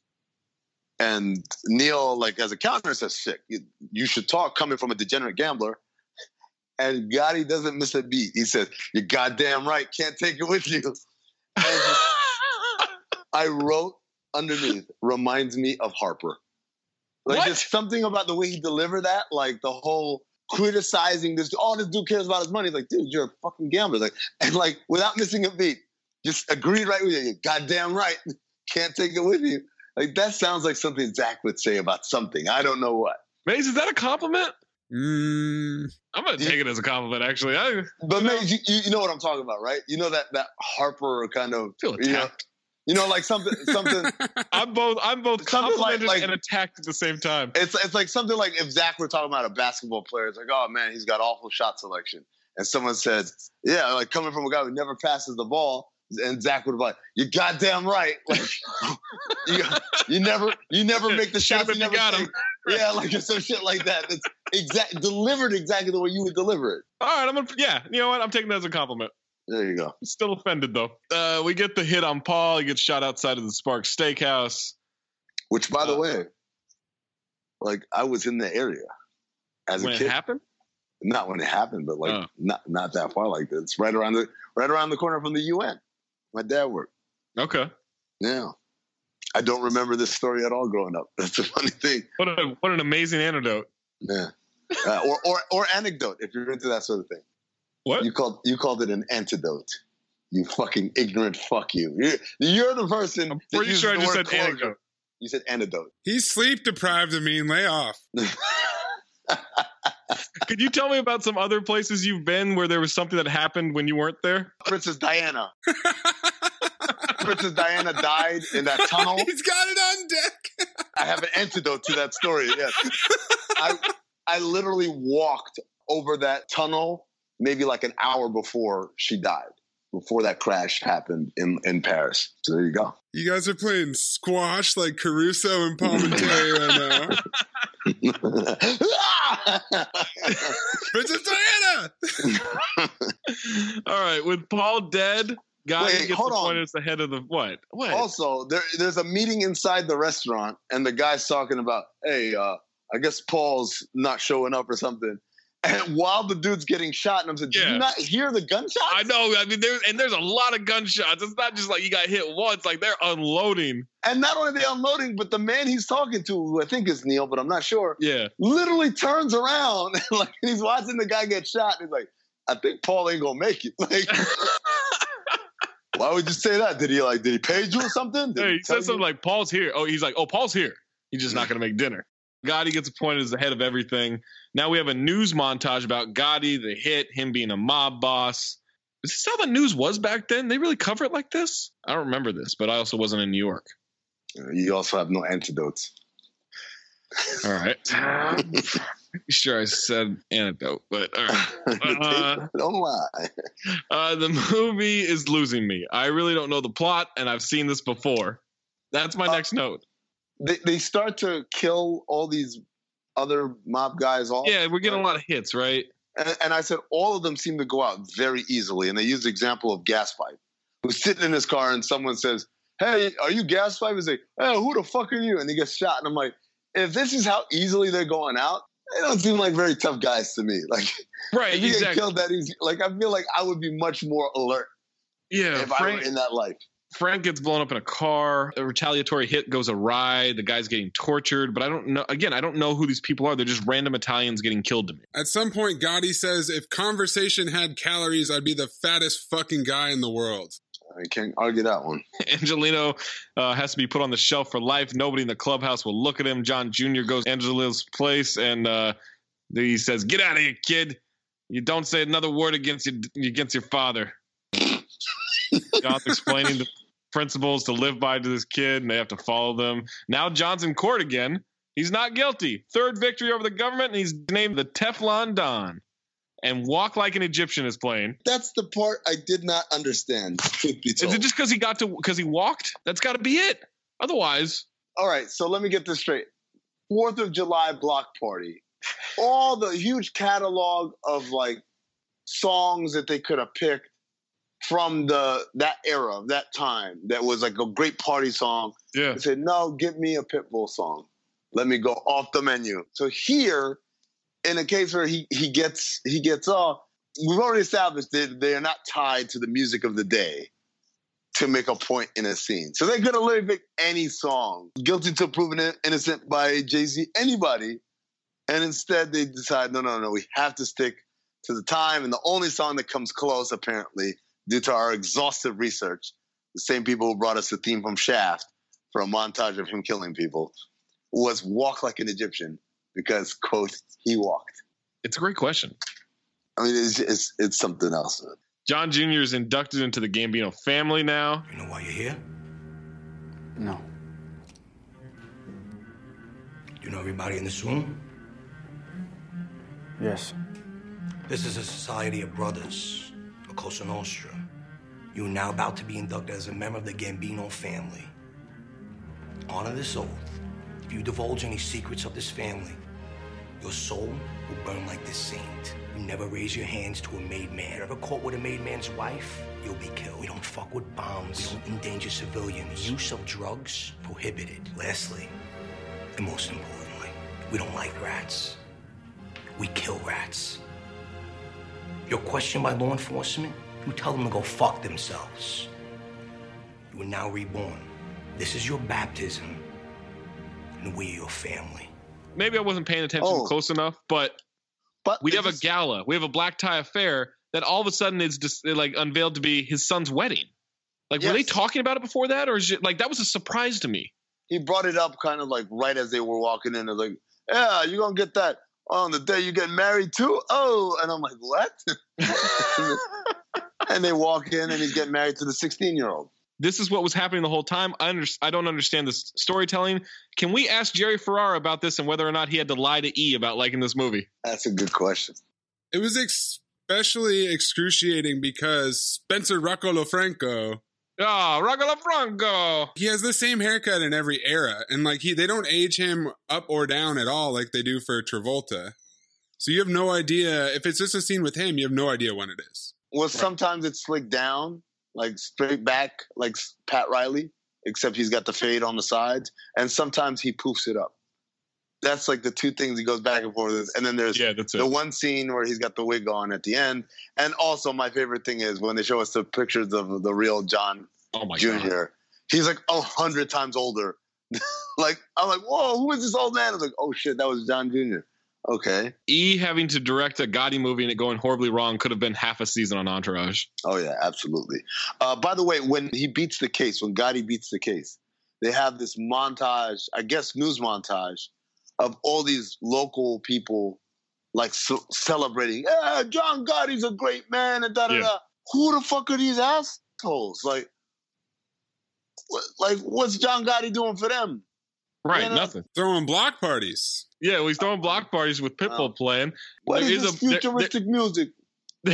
And Neil, like as a counter, says, sick. You, you should talk coming from a degenerate gambler. And Gotti doesn't miss a beat. He says, you're goddamn right. Can't take it with you. And I wrote underneath, reminds me of Harper. Like what? There's something about the way he delivered that, like the whole criticizing this. All this dude cares about his money. Like, dude, you're a fucking gambler. Like, and like without missing a beat, just agreed right with you. You're goddamn right. Can't take it with you. Like that sounds like something Zach would say about something. I don't know what. Maze, is that a compliment? Mm. I'm gonna take it as a compliment, actually. I, but you, Maze, you, you know what I'm talking about, right? You know that that Harper kind of feel attacked. You know, you know, like something, something. I'm both, I'm both complimented like, like, and attacked at the same time. It's it's like something like if Zach were talking about a basketball player, it's like, oh man, he's got awful shot selection, and someone said, yeah, like coming from a guy who never passes the ball. And Zach would be like, "You're goddamn right. Like, you, you never, you never make the shots. You never got him. Yeah, like some shit like that. It's exact delivered exactly the way you would deliver it. All right, I'm gonna. Yeah, you know what? I'm taking that as a compliment. There you go. Still offended though. Uh, we get the hit on Paul. He gets shot outside of the Spark Steakhouse. Which, by uh, the way, like I was in the area as when a kid. It happened. Not when it happened, but like oh. not not that far. Like it's right around the right around the corner from the U N. My dad worked. Okay. Yeah. I don't remember this story at all growing up. That's a funny thing. What a what an amazing anecdote. Yeah. Uh, or, or or anecdote, if you're into that sort of thing. What? You called you called it an antidote. You fucking ignorant fuck you. You're, you're the person. I'm pretty sure I just said closure. Anecdote. You said antidote. He's sleep deprived. I mean, lay off. Could you tell me about some other places you've been where there was something that happened when you weren't there? Princess Diana. Princess Diana died in that tunnel. He's got it on deck. I have an antidote to that story, yes. I, I literally walked over that tunnel maybe like an hour before she died, before that crash happened in, in Paris. So there you go. You guys are playing squash like Caruso and Palminteri right now. Princess Diana! All right, with Paul dead, Gotti Wait, gets hold appointed on. as the head of the what? What? Also, there, there's a meeting inside the restaurant, and the guy's talking about, hey, uh, I guess Paul's not showing up or something. And while the dude's getting shot, and I'm saying, did Yeah. you not hear the gunshots? I know. I mean, there's and there's a lot of gunshots. It's not just like you got hit once. Like they're unloading. And not only are they unloading, but the man he's talking to, who I think is Neil, but I'm not sure, Yeah. literally turns around and like he's watching the guy get shot. And he's like, I think Paul ain't gonna make it. Like, why would you say that? Did he like? Did he page you or something? Did Hey, he tell said something you? like, Paul's here. Oh, he's like, oh, Paul's here. He's just not going to make dinner. Gotti gets appointed as the head of everything. Now we have a news montage about Gotti, the hit, him being a mob boss. Is this how the news was back then? They really cover it like this? I don't remember this, but I also wasn't in New York. You also have no antidotes. All right. Sure, I said anecdote, but all right. Uh, don't lie. Uh, the movie is losing me. I really don't know the plot, and I've seen this before. That's my uh, next note. They they start to kill all these other mob guys off. Yeah, we're getting a lot of hits, right? And, and I said all of them seem to go out very easily. And they used the example of Gaspipe, who's sitting in his car and someone says, hey, are you Gaspipe? He's like, hey, who the fuck are you? And he gets shot. And I'm like, if this is how easily they're going out, they don't seem like very tough guys to me. Like, right, if you exactly. get killed that easy, like, I feel like I would be much more alert Yeah, if I were in that life. Frank gets blown up in a car. A retaliatory hit goes awry. The guy's getting tortured. But I don't know. Again, I don't know who these people are. They're just random Italians getting killed to me. At some point, Gotti says, if conversation had calories, I'd be the fattest fucking guy in the world. I can't argue that one. Angelino uh, has to be put on the shelf for life. Nobody in the clubhouse will look at him. John Junior goes to Angelino's place and uh, he says, get out of here, kid. You don't say another word against your, against your father. John's explaining the principles to live by to this kid, and they have to follow them. Now John's in court again. He's not guilty. Third victory over the government, and he's named the Teflon Don. And Walk Like an Egyptian is playing. That's the part I did not understand. Truth be told. Is it just because he got to because he walked? That's got to be it. Otherwise, all right. So let me get this straight. Fourth of July block party. All the huge catalog of like songs that they could have picked from the that era, that time, that was like a great party song. Yeah. They said, no, give me a Pitbull song. Let me go off the menu. So here, in a case where he he gets he gets off, we've already established that they are not tied to the music of the day to make a point in a scene. So they could have literally picked any song. Guilty Till Proven Innocent by Jay-Z, anybody. And instead they decide, no, no, no, we have to stick to the time. And the only song that comes close, apparently, due to our exhaustive research, the same people who brought us the theme from Shaft for a montage of him killing people, was Walk Like an Egyptian because, quote, he walked. It's a great question. I mean, it's it's, it's something else. John Junior is inducted into the Gambino family now. You know why you're here? No. You know everybody in this room? Yes. This is a society of brothers, a Cosa Nostra. You are now about to be inducted as a member of the Gambino family. Honor this oath. If you divulge any secrets of this family, your soul will burn like this saint. You never raise your hands to a made man. Ever caught with a made man's wife, you'll be killed. We don't fuck with bombs. We don't endanger civilians. Use of drugs, prohibited. Lastly, and most importantly, we don't like rats. We kill rats. You're questioned by law enforcement, you tell them to go fuck themselves. You are now reborn. This is your baptism, and we are your family. Maybe I wasn't paying attention Oh. close enough, but, But we it have a just- gala. We have a black tie affair that all of a sudden is just like unveiled to be his son's wedding. Like, were they Yes. talking about it before that, or is it like that was a surprise to me? He brought it up kind of like right as they were walking in. They're like, yeah, you're going to get that on the day you get married too? Oh, and I'm like, what? And they walk in and he's getting married to the sixteen-year-old. This is what was happening the whole time. I under, I don't understand this storytelling. Can we ask Jerry Ferrara about this and whether or not he had to lie to E about liking this movie? That's a good question. It was especially excruciating because Spencer Rocco Lofranco, Ah, oh, Rocco Franco. he has the same haircut in every era, and like he, they don't age him up or down at all like they do for Travolta. So you have no idea if it's just a scene with him. You have no idea when it is. Well, sometimes it's slicked down, like straight back, like Pat Riley, except he's got the fade on the sides. And sometimes he poofs it up. That's like the two things he goes back and forth with. And then there's Yeah, that's it. the one scene where he's got the wig on at the end. And also my favorite thing is when they show us the pictures of the real John Oh my Junior He's like a hundred times older. Like, I'm like, whoa, who is this old man? I was like, oh shit, that was John Junior Okay. E having to direct a Gotti movie and it going horribly wrong could have been half a season on Entourage. Oh, yeah, absolutely. Uh, by the way, when he beats the case, when Gotti beats the case, they have this montage, I guess news montage, of all these local people like c- celebrating, yeah, John Gotti's a great man, and da-da-da. Yeah. Who the fuck are these assholes? Like, what, like, what's John Gotti doing for them? Right, Yeah, no. nothing. Throwing block parties. Yeah, well, he's throwing block parties with Pitbull playing. What There is is this a- there- futuristic music?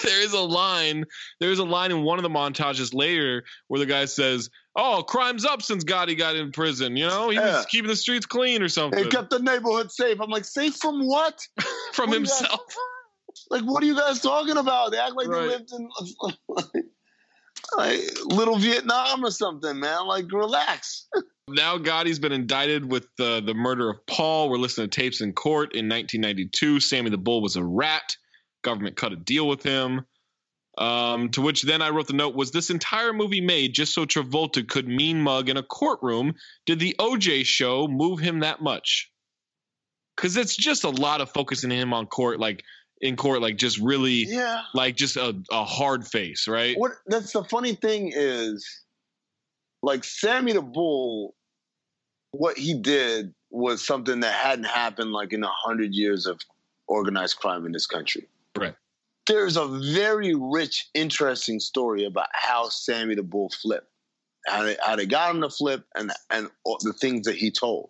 there is a line. There is a line in one of the montages later where the guy says, "Oh, crime's up since Gotti got in prison. You know, he Yeah. was keeping the streets clean or something." He kept the neighborhood safe. I'm like, safe from what? From What are you guys- himself. Like, what are you guys talking about? They act like Right. they lived in like, like little Vietnam or something, man. Like, relax. Now Gotti's been indicted with uh, the murder of Paul. We're listening to tapes in court in nineteen ninety-two. Sammy the Bull was a rat. Government cut a deal with him. Um, to which then I wrote the note, was this entire movie made just so Travolta could mean mug in a courtroom? Did the O J show move him that much? Because it's just a lot of focusing him on court, like in court, like just really, Yeah. like just a, a hard face, right? What? That's the funny thing is, like Sammy the Bull, what he did was something that hadn't happened like in a hundred years of organized crime in this country. Right. There's a very rich, interesting story about how Sammy the Bull flipped, how they, how they got him to flip, and and all the things that he told.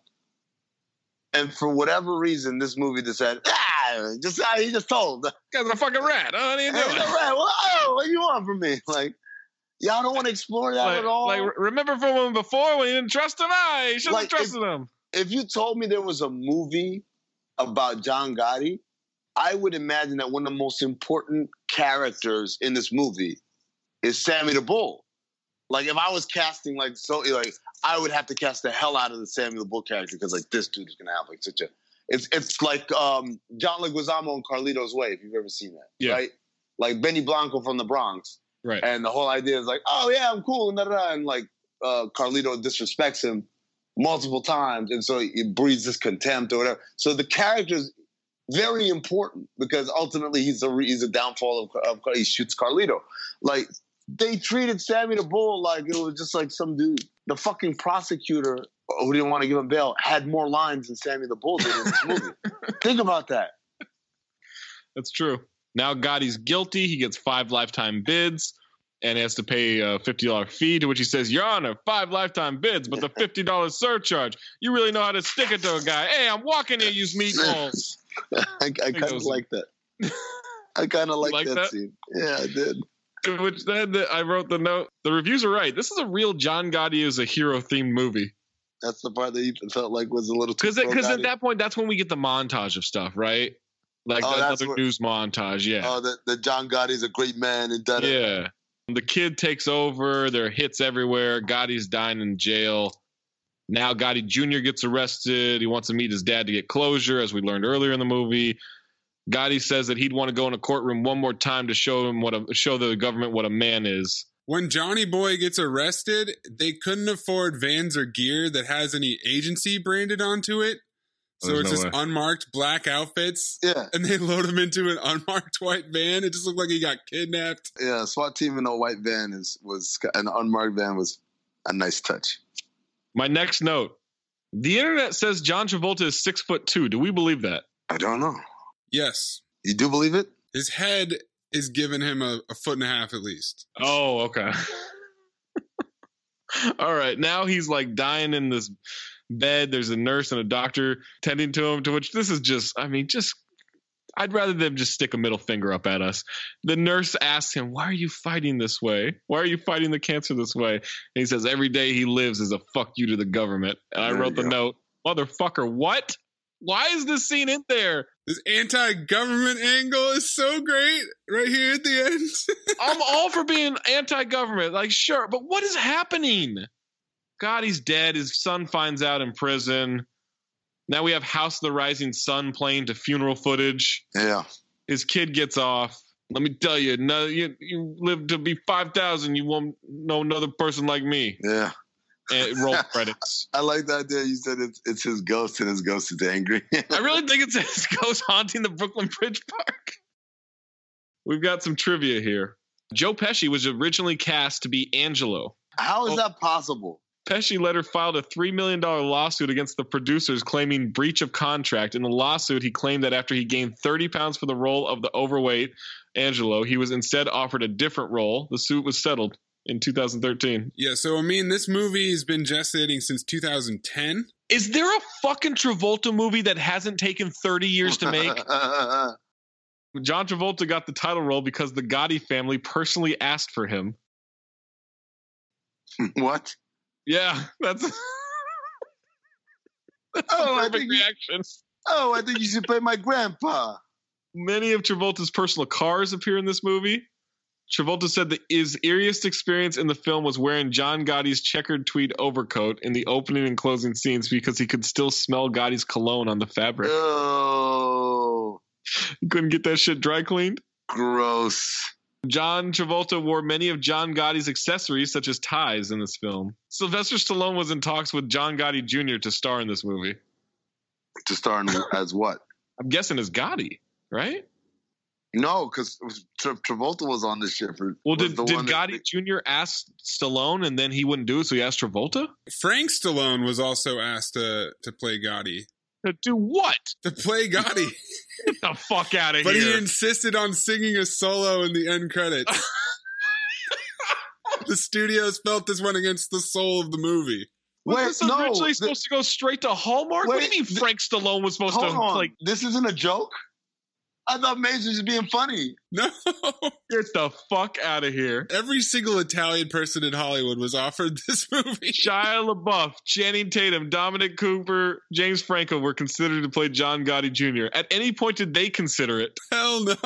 And for whatever reason, this movie decided, ah, just ah, he just told. Guy's a fucking rat. Oh, what are you He's doing? a rat. Well, oh, what do you want from me? Like, y'all don't want to explore that Like, at all. like, remember from when before when you didn't trust him? Ah, you should have Like, trusted him. If you told me there was a movie about John Gotti, I would imagine that one of the most important characters in this movie is Sammy the Bull. Like, if I was casting, like, so, like, I would have to cast the hell out of the Sammy the Bull character because, like, this dude is gonna have like such a. It's it's like um, John Leguizamo in Carlito's Way, if you've ever seen that, Yeah. right? Like Benny Blanco from the Bronx, Right. and the whole idea is like, oh yeah, I'm cool, and da, da, da, and like uh, Carlito disrespects him multiple times, and so he breeds this contempt or whatever. So the character's very important because ultimately he's a he's a downfall of, of he shoots Carlito. Like they treated Sammy the Bull like it was just like some dude. The fucking prosecutor who didn't want to give him bail had more lines than Sammy the Bull did in this movie. Think about that. That's true. Now Gotti's guilty. He gets five lifetime bids and has to pay a fifty dollars fee, to which he says, Your Honor, five lifetime bids, but the fifty dollars surcharge. You really know how to stick it to a guy. Hey, I'm walking here, use meatballs. I, I kind of goes- like that. I kind of like, like that, that? scene. Yeah, I did. To which then the- I wrote the note. The reviews are right. This is a real John Gotti is a hero themed movie. That's the part that you felt like was a little too. Because because at pro-Gotti. that point, that's when we get the montage of stuff, right? Like Oh, that that's other what- news montage, yeah. Oh, that that John Gotti's a great man and da Yeah. The kid takes over. There are hits everywhere. Gotti's dying in jail. Now Gotti Junior gets arrested. He wants to meet his dad to get closure, as we learned earlier in the movie. Gotti says that he'd want to go in a courtroom one more time to show him what a, show the government what a man is. When Johnny Boy gets arrested, they couldn't afford vans or gear that has any agency branded onto it. So There's it's no just way. unmarked black outfits. Yeah. And they load him into an unmarked white van. It just looked like he got kidnapped. Yeah, SWAT team in a white van is was an unmarked van was a nice touch. My next note. The internet says John Travolta is six foot two. Do we believe that? I don't know. Yes. You do believe it? His head is giving him a, a foot and a half at least. Oh, okay. All right. Now he's like dying in this bed. There's a nurse and a doctor tending to him, to which this is just, I mean, just, I'd rather them just stick a middle finger up at us. The nurse asks him, why are you fighting this way? Why are you fighting the cancer this way? And he says, every day he lives is a fuck you to the government. And I There wrote you the go. note, motherfucker, what? Why is this scene in there? This anti-government angle is so great right here at the end. I'm all for being anti-government, like sure, but what is happening? God, he's dead. His son finds out in prison. Now we have House of the Rising Sun playing to funeral footage. Yeah. His kid gets off. Let me tell you, no, you, you live to be five thousand. You won't know another person like me. Yeah. And roll credits. I like the idea you said it's it's his ghost and his ghost is angry. I really think it's his ghost haunting the Brooklyn Bridge Park. We've got some trivia here. Joe Pesci was originally cast to be Angelo. How is Oh. that possible? Pesci later filed a three million dollars lawsuit against the producers claiming breach of contract. In the lawsuit, he claimed that after he gained thirty pounds for the role of the overweight Angelo, he was instead offered a different role. The suit was settled in two thousand thirteen. Yeah, so I mean, this movie has been gestating since two thousand ten. Is there a fucking Travolta movie that hasn't taken thirty years to make? John Travolta got the title role because the Gotti family personally asked for him. What? Yeah, that's, that's oh, the I perfect think you, reaction. Oh, I think you should play my grandpa. Many of Travolta's personal cars appear in this movie. Travolta said that his eeriest experience in the film was wearing John Gotti's checkered tweed overcoat in the opening and closing scenes because he could still smell Gotti's cologne on the fabric. Oh. You couldn't get that shit dry cleaned? Gross. John Travolta wore many of John Gotti's accessories, such as ties, in this film. Sylvester Stallone was in talks with John Gotti Junior to star in this movie. To star in as what? I'm guessing as Gotti, right? No, because Tra- Travolta was on this shit. For, well, did, did Gotti that... Junior ask Stallone and then he wouldn't do it, so he asked Travolta? Frank Stallone was also asked to, to play Gotti. To do what? To play Gotti. Get the fuck out of but here. But he insisted on singing a solo in the end credits. The studios felt this went against the soul of the movie. Was Wait, this no, originally the, supposed to go straight to Hallmark? Wait, what do you mean Frank Stallone was supposed hold to on. like? This isn't a joke? I thought Mason was being funny. No. Get the fuck out of here. Every single Italian person in Hollywood was offered this movie. Shia LaBeouf, Channing Tatum, Dominic Cooper, James Franco were considered to play John Gotti Junior At any point did they consider it? Hell no.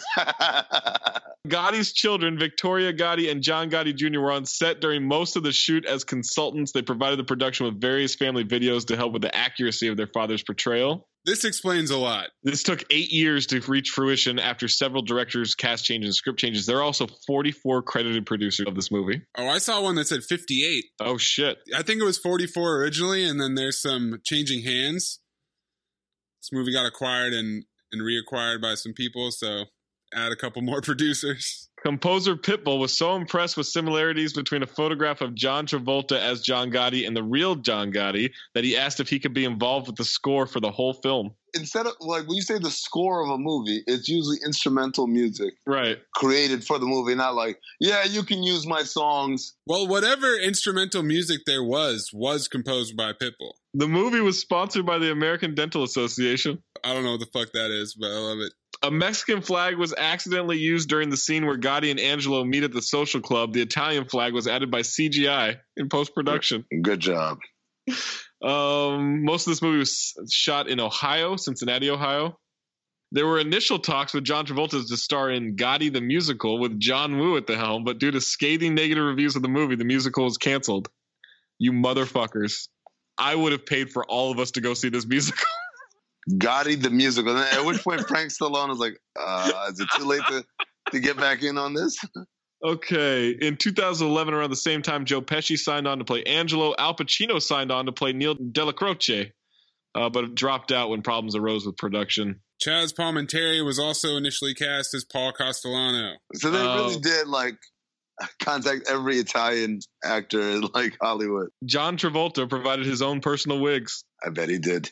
Gotti's children, Victoria Gotti and John Gotti Junior were on set during most of the shoot as consultants. They provided the production with various family videos to help with the accuracy of their father's portrayal. This explains a lot. This took eight years to reach fruition after several directors, cast changes, and script changes. There are also forty-four credited producers of this movie. Oh, I saw one that said fifty-eight. Oh, shit. I think it was forty-four originally, and then there's some changing hands. This movie got acquired and, and reacquired by some people, so add a couple more producers. Composer Pitbull was so impressed with similarities between a photograph of John Travolta as John Gotti and the real John Gotti that he asked if he could be involved with the score for the whole film. Instead of, like, when you say the score of a movie, it's usually instrumental music. Right. Created for the movie, not like, yeah, you can use my songs. Well, whatever instrumental music there was, was composed by Pitbull. The movie was sponsored by the American Dental Association. I don't know what the fuck that is, but I love it. A Mexican flag was accidentally used during the scene where Gotti and Angelo meet at the social club. The Italian flag was added by C G I in post-production. Good job. Um, most of this movie was shot in Ohio, Cincinnati, Ohio. There were initial talks with John Travolta to star in Gotti the Musical with John Woo at the helm, but due to scathing negative reviews of the movie, the musical was canceled. You motherfuckers. I would have paid for all of us to go see this musical. Gotti the Musical. At which point Frank Stallone was like, uh, is it too late to, to get back in on this? Okay. In two thousand eleven, around the same time, Joe Pesci signed on to play Angelo. Al Pacino signed on to play Neil Della Croce, uh, but dropped out when problems arose with production. Chaz Palminteri was also initially cast as Paul Castellano. So they Uh, really did, like, contact every Italian actor in, like, Hollywood. John Travolta provided his own personal wigs. I bet he did.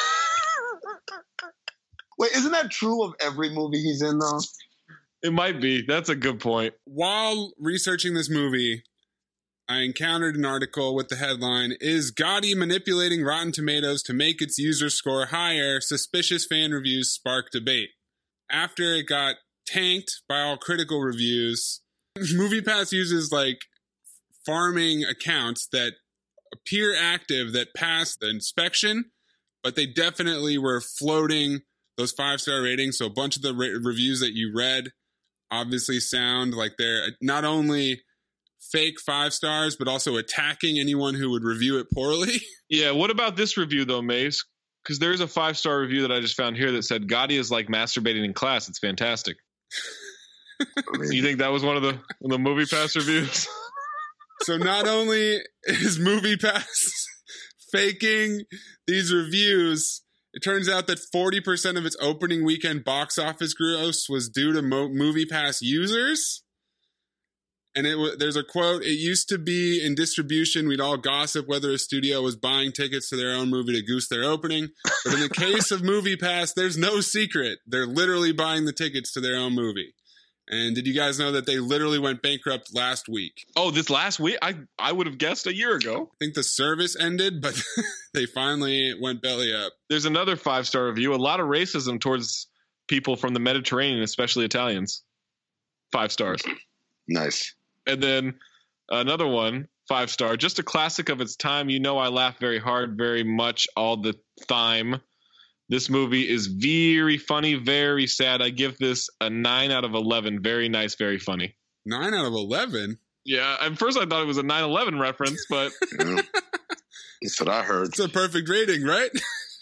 Wait, isn't that true of every movie he's in, though? It might be. That's a good point. While researching this movie, I encountered an article with the headline, "Is Gotti manipulating Rotten Tomatoes to make its user score higher? Suspicious fan reviews spark debate." After it got tanked by all critical reviews, MoviePass uses like farming accounts that appear active that pass the inspection, but they definitely were floating those five-star ratings. So a bunch of the re- reviews that you read obviously sound like they're not only fake five stars, but also attacking anyone who would review it poorly. Yeah, what about this review, though, Mace? Because there's a five-star review that I just found here that said, Gotti is like masturbating in class. It's fantastic. You think that was one of the, the MoviePass reviews? So not only is MoviePass faking these reviews, it turns out that forty percent of its opening weekend box office gross was due to Mo- MoviePass users. And it w- there's a quote, "It used to be in distribution, we'd all gossip whether a studio was buying tickets to their own movie to goose their opening. But in the case of MoviePass, there's no secret. They're literally buying the tickets to their own movie." And did you guys know that they literally went bankrupt last week? Oh, this last week? I, I would have guessed a year ago. I think the service ended, but they finally went belly up. There's another five-star review. A lot of racism towards people from the Mediterranean, especially Italians. Five stars. Nice. And then another one, five star. Just a classic of its time. You know I laugh very hard, very much all the time. This movie is very funny, very sad. I give this a nine out of eleven. Very nice, very funny. nine out of eleven? Yeah, at first I thought it was a nine eleven reference, but... Yeah. That's what I heard. It's a perfect rating, right?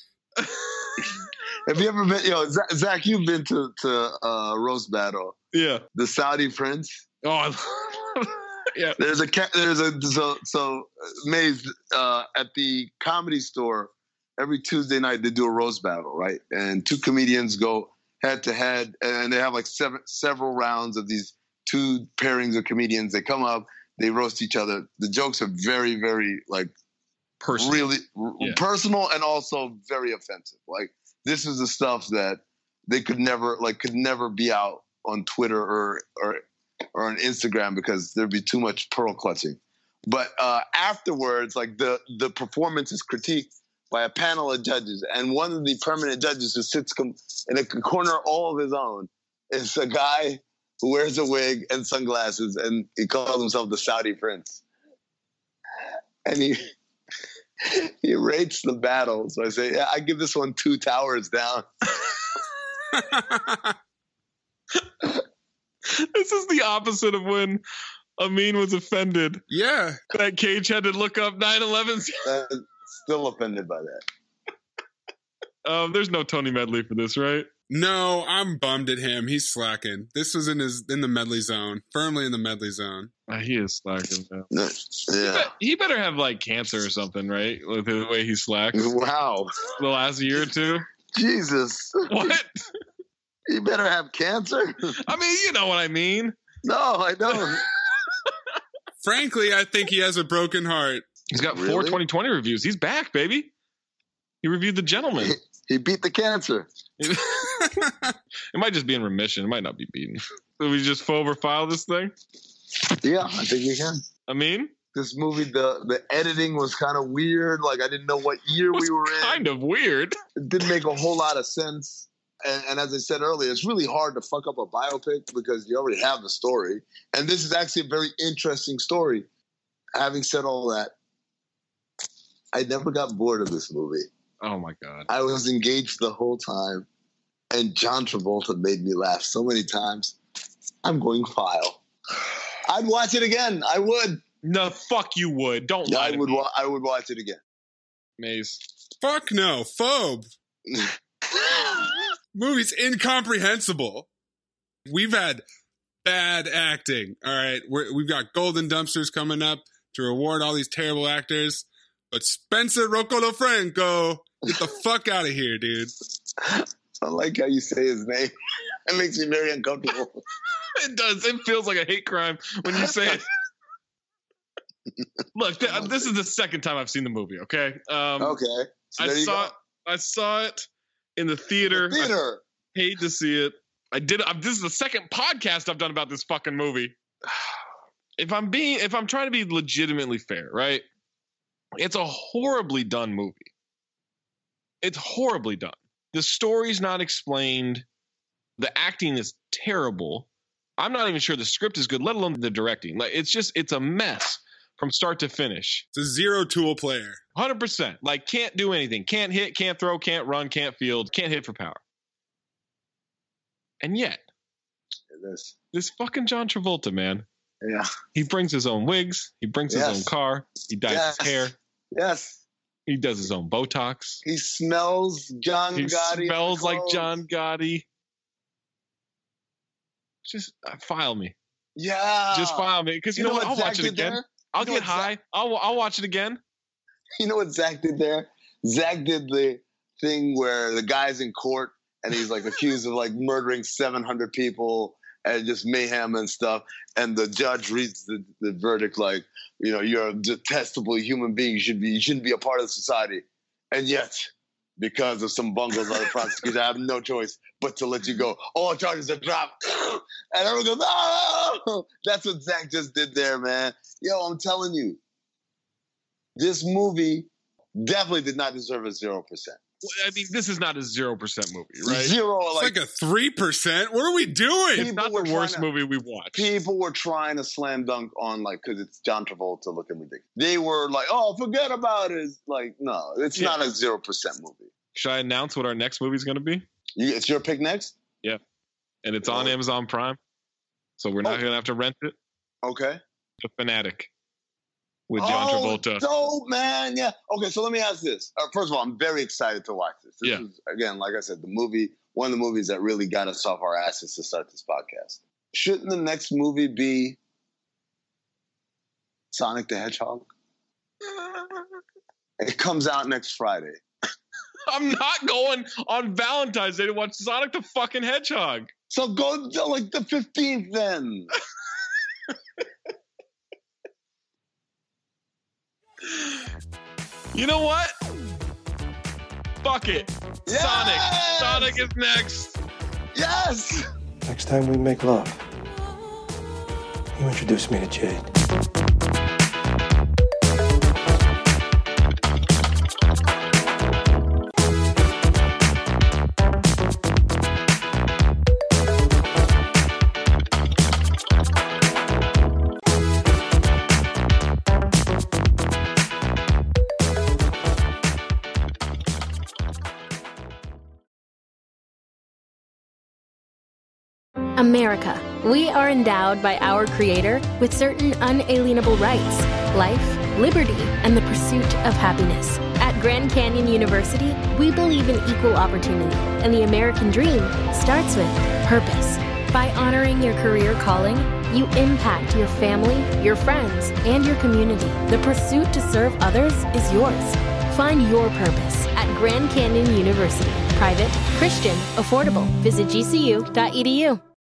Have you ever been, yo, Zach, Zach you've been to, to uh, Roast Battle. Yeah. The Saudi Prince. Oh, I love yeah. There's a, there's a, so, so Maze, uh, at the Comedy Store, every Tuesday night they do a roast battle, right? And two comedians go head to head, and they have like seven, several rounds of these two pairings of comedians. They come up, they roast each other. The jokes are very, very like personal. really Yeah. personal and also very offensive. Like this is the stuff that they could never like could never be out on Twitter or or or on Instagram because there'd be too much pearl clutching. But uh, afterwards, like the the performance is critiqued by a panel of judges, and one of the permanent judges who sits com- in a corner all of his own is a guy who wears a wig and sunglasses, and he calls himself the Saudi Prince. And he he rates the battle. So I say, yeah, I give this one two towers down. This is the opposite of when Amin was offended. Yeah. That Cage had to look up nine eleven. Still offended by that. Um, there's no Tony Medley for this, right? No, I'm bummed at him. He's slacking. This was in his in the medley zone, firmly in the medley zone. Uh, he is slacking. Man. Yeah. He, be- he better have like cancer or something, right? With the way he slacks. Wow. The last year or two. Jesus. What? You better have cancer. I mean, you know what I mean. No, I don't. Frankly, I think he has a broken heart. He's got Really? four twenty twenty reviews. He's back, baby. He reviewed The Gentleman. He beat the cancer. It might just be in remission. It might not be beaten. So we just over file this thing? Yeah, I think we can. I mean? This movie, the, the editing was kind of weird. Like, I didn't know what year we were in. Kind of weird. It didn't make a whole lot of sense. And, and as I said earlier, it's really hard to fuck up a biopic because you already have the story. And this is actually a very interesting story. Having said all that, I never got bored of this movie. Oh, my God. I was engaged the whole time. And John Travolta made me laugh so many times. I'm going file. I'd watch it again. I would. No, fuck you would. Don't Yeah, lie I to would. me. Wa- I would watch it again. Maze. Fuck no, phobe. Movie's incomprehensible. We've had bad acting. All right, We're, we've got Golden Dumpsters coming up to reward all these terrible actors. But Spencer Rocolofranco, get the fuck out of here, dude. I like how you say his name. It makes me very uncomfortable. It does. It feels like a hate crime when you say it. Look, th- this is the second time I've seen the movie. Okay. Um, okay. So I there you saw. go. I saw it in the theater. The theater. I paid to see it. I did. I'm, this is the second podcast I've done about this fucking movie. If I'm being, if I'm trying to be legitimately fair, right? It's a horribly done movie. It's horribly done. The story's not explained. The acting is terrible. I'm not even sure the script is good, let alone the directing. Like it's just, it's a mess from start to finish. It's a zero tool player. one hundred percent. Like can't do anything. Can't hit, can't throw, can't run, can't field, can't hit for power. And yet, It is. this fucking John Travolta, man. Yeah. He brings his own wigs. He brings his Yes. own car. He dyes Yes. his hair. Yes. He does his own Botox. He smells John He Gotti. smells like clothes. John Gotti. Just uh, file me. Yeah. Just file me. Because you, know, what? I'll Zach watch it did again. there? I'll You know get what high. Zach- I'll, I'll watch it again. You know what Zach did there? Zach did the thing where the guy's in court and he's like accused of like murdering seven hundred people and just mayhem and stuff. And the judge reads the, the verdict like, you know, you're a detestable human being. You should be, you shouldn't be a part of society. And yet, because of some bungles by the prosecutor, I have no choice but to let you go. All charges are dropped. And everyone goes, no! That's what Zach just did there, man. Yo, I'm telling you, this movie definitely did not deserve a zero percent. I mean, this is not a zero percent movie, right? Zero. It's Like, like a three percent. What are we doing? It's not were the worst trying to- movie we've watched. people were trying to slam dunk on, like, because it's John Travolta looking ridiculous. They were like, oh, forget about it. It's like, no, it's Yeah. not a zero percent movie. Should I announce what our next movie is going to be? You, it's your pick next? Yeah. And it's on Amazon Prime. So we're not Oh. going to have to rent it. Okay. The Fanatic with John oh, Travolta. dope, man. Yeah. Okay, so let me ask this. Uh, first of all, I'm very excited to watch this. This Yeah. is, again, like I said, the movie, one of the movies that really got us off our asses to start this podcast. Shouldn't the next movie be Sonic the Hedgehog? It comes out next Friday. I'm not going on Valentine's Day to watch Sonic the fucking Hedgehog. So go to like the fifteenth then. You know what? Fuck it. Yes! Sonic. Sonic is next. Yes! Next time we make love, you introduce me to Jade. America. We are endowed by our Creator with certain unalienable rights: life, liberty, and the pursuit of happiness. At Grand Canyon University, we believe in equal opportunity, and the American dream starts with purpose. By honoring your career calling, you impact your family, your friends, and your community. The pursuit to serve others is yours. Find your purpose at Grand Canyon University. Private, Christian, affordable. Visit G C U dot E D U.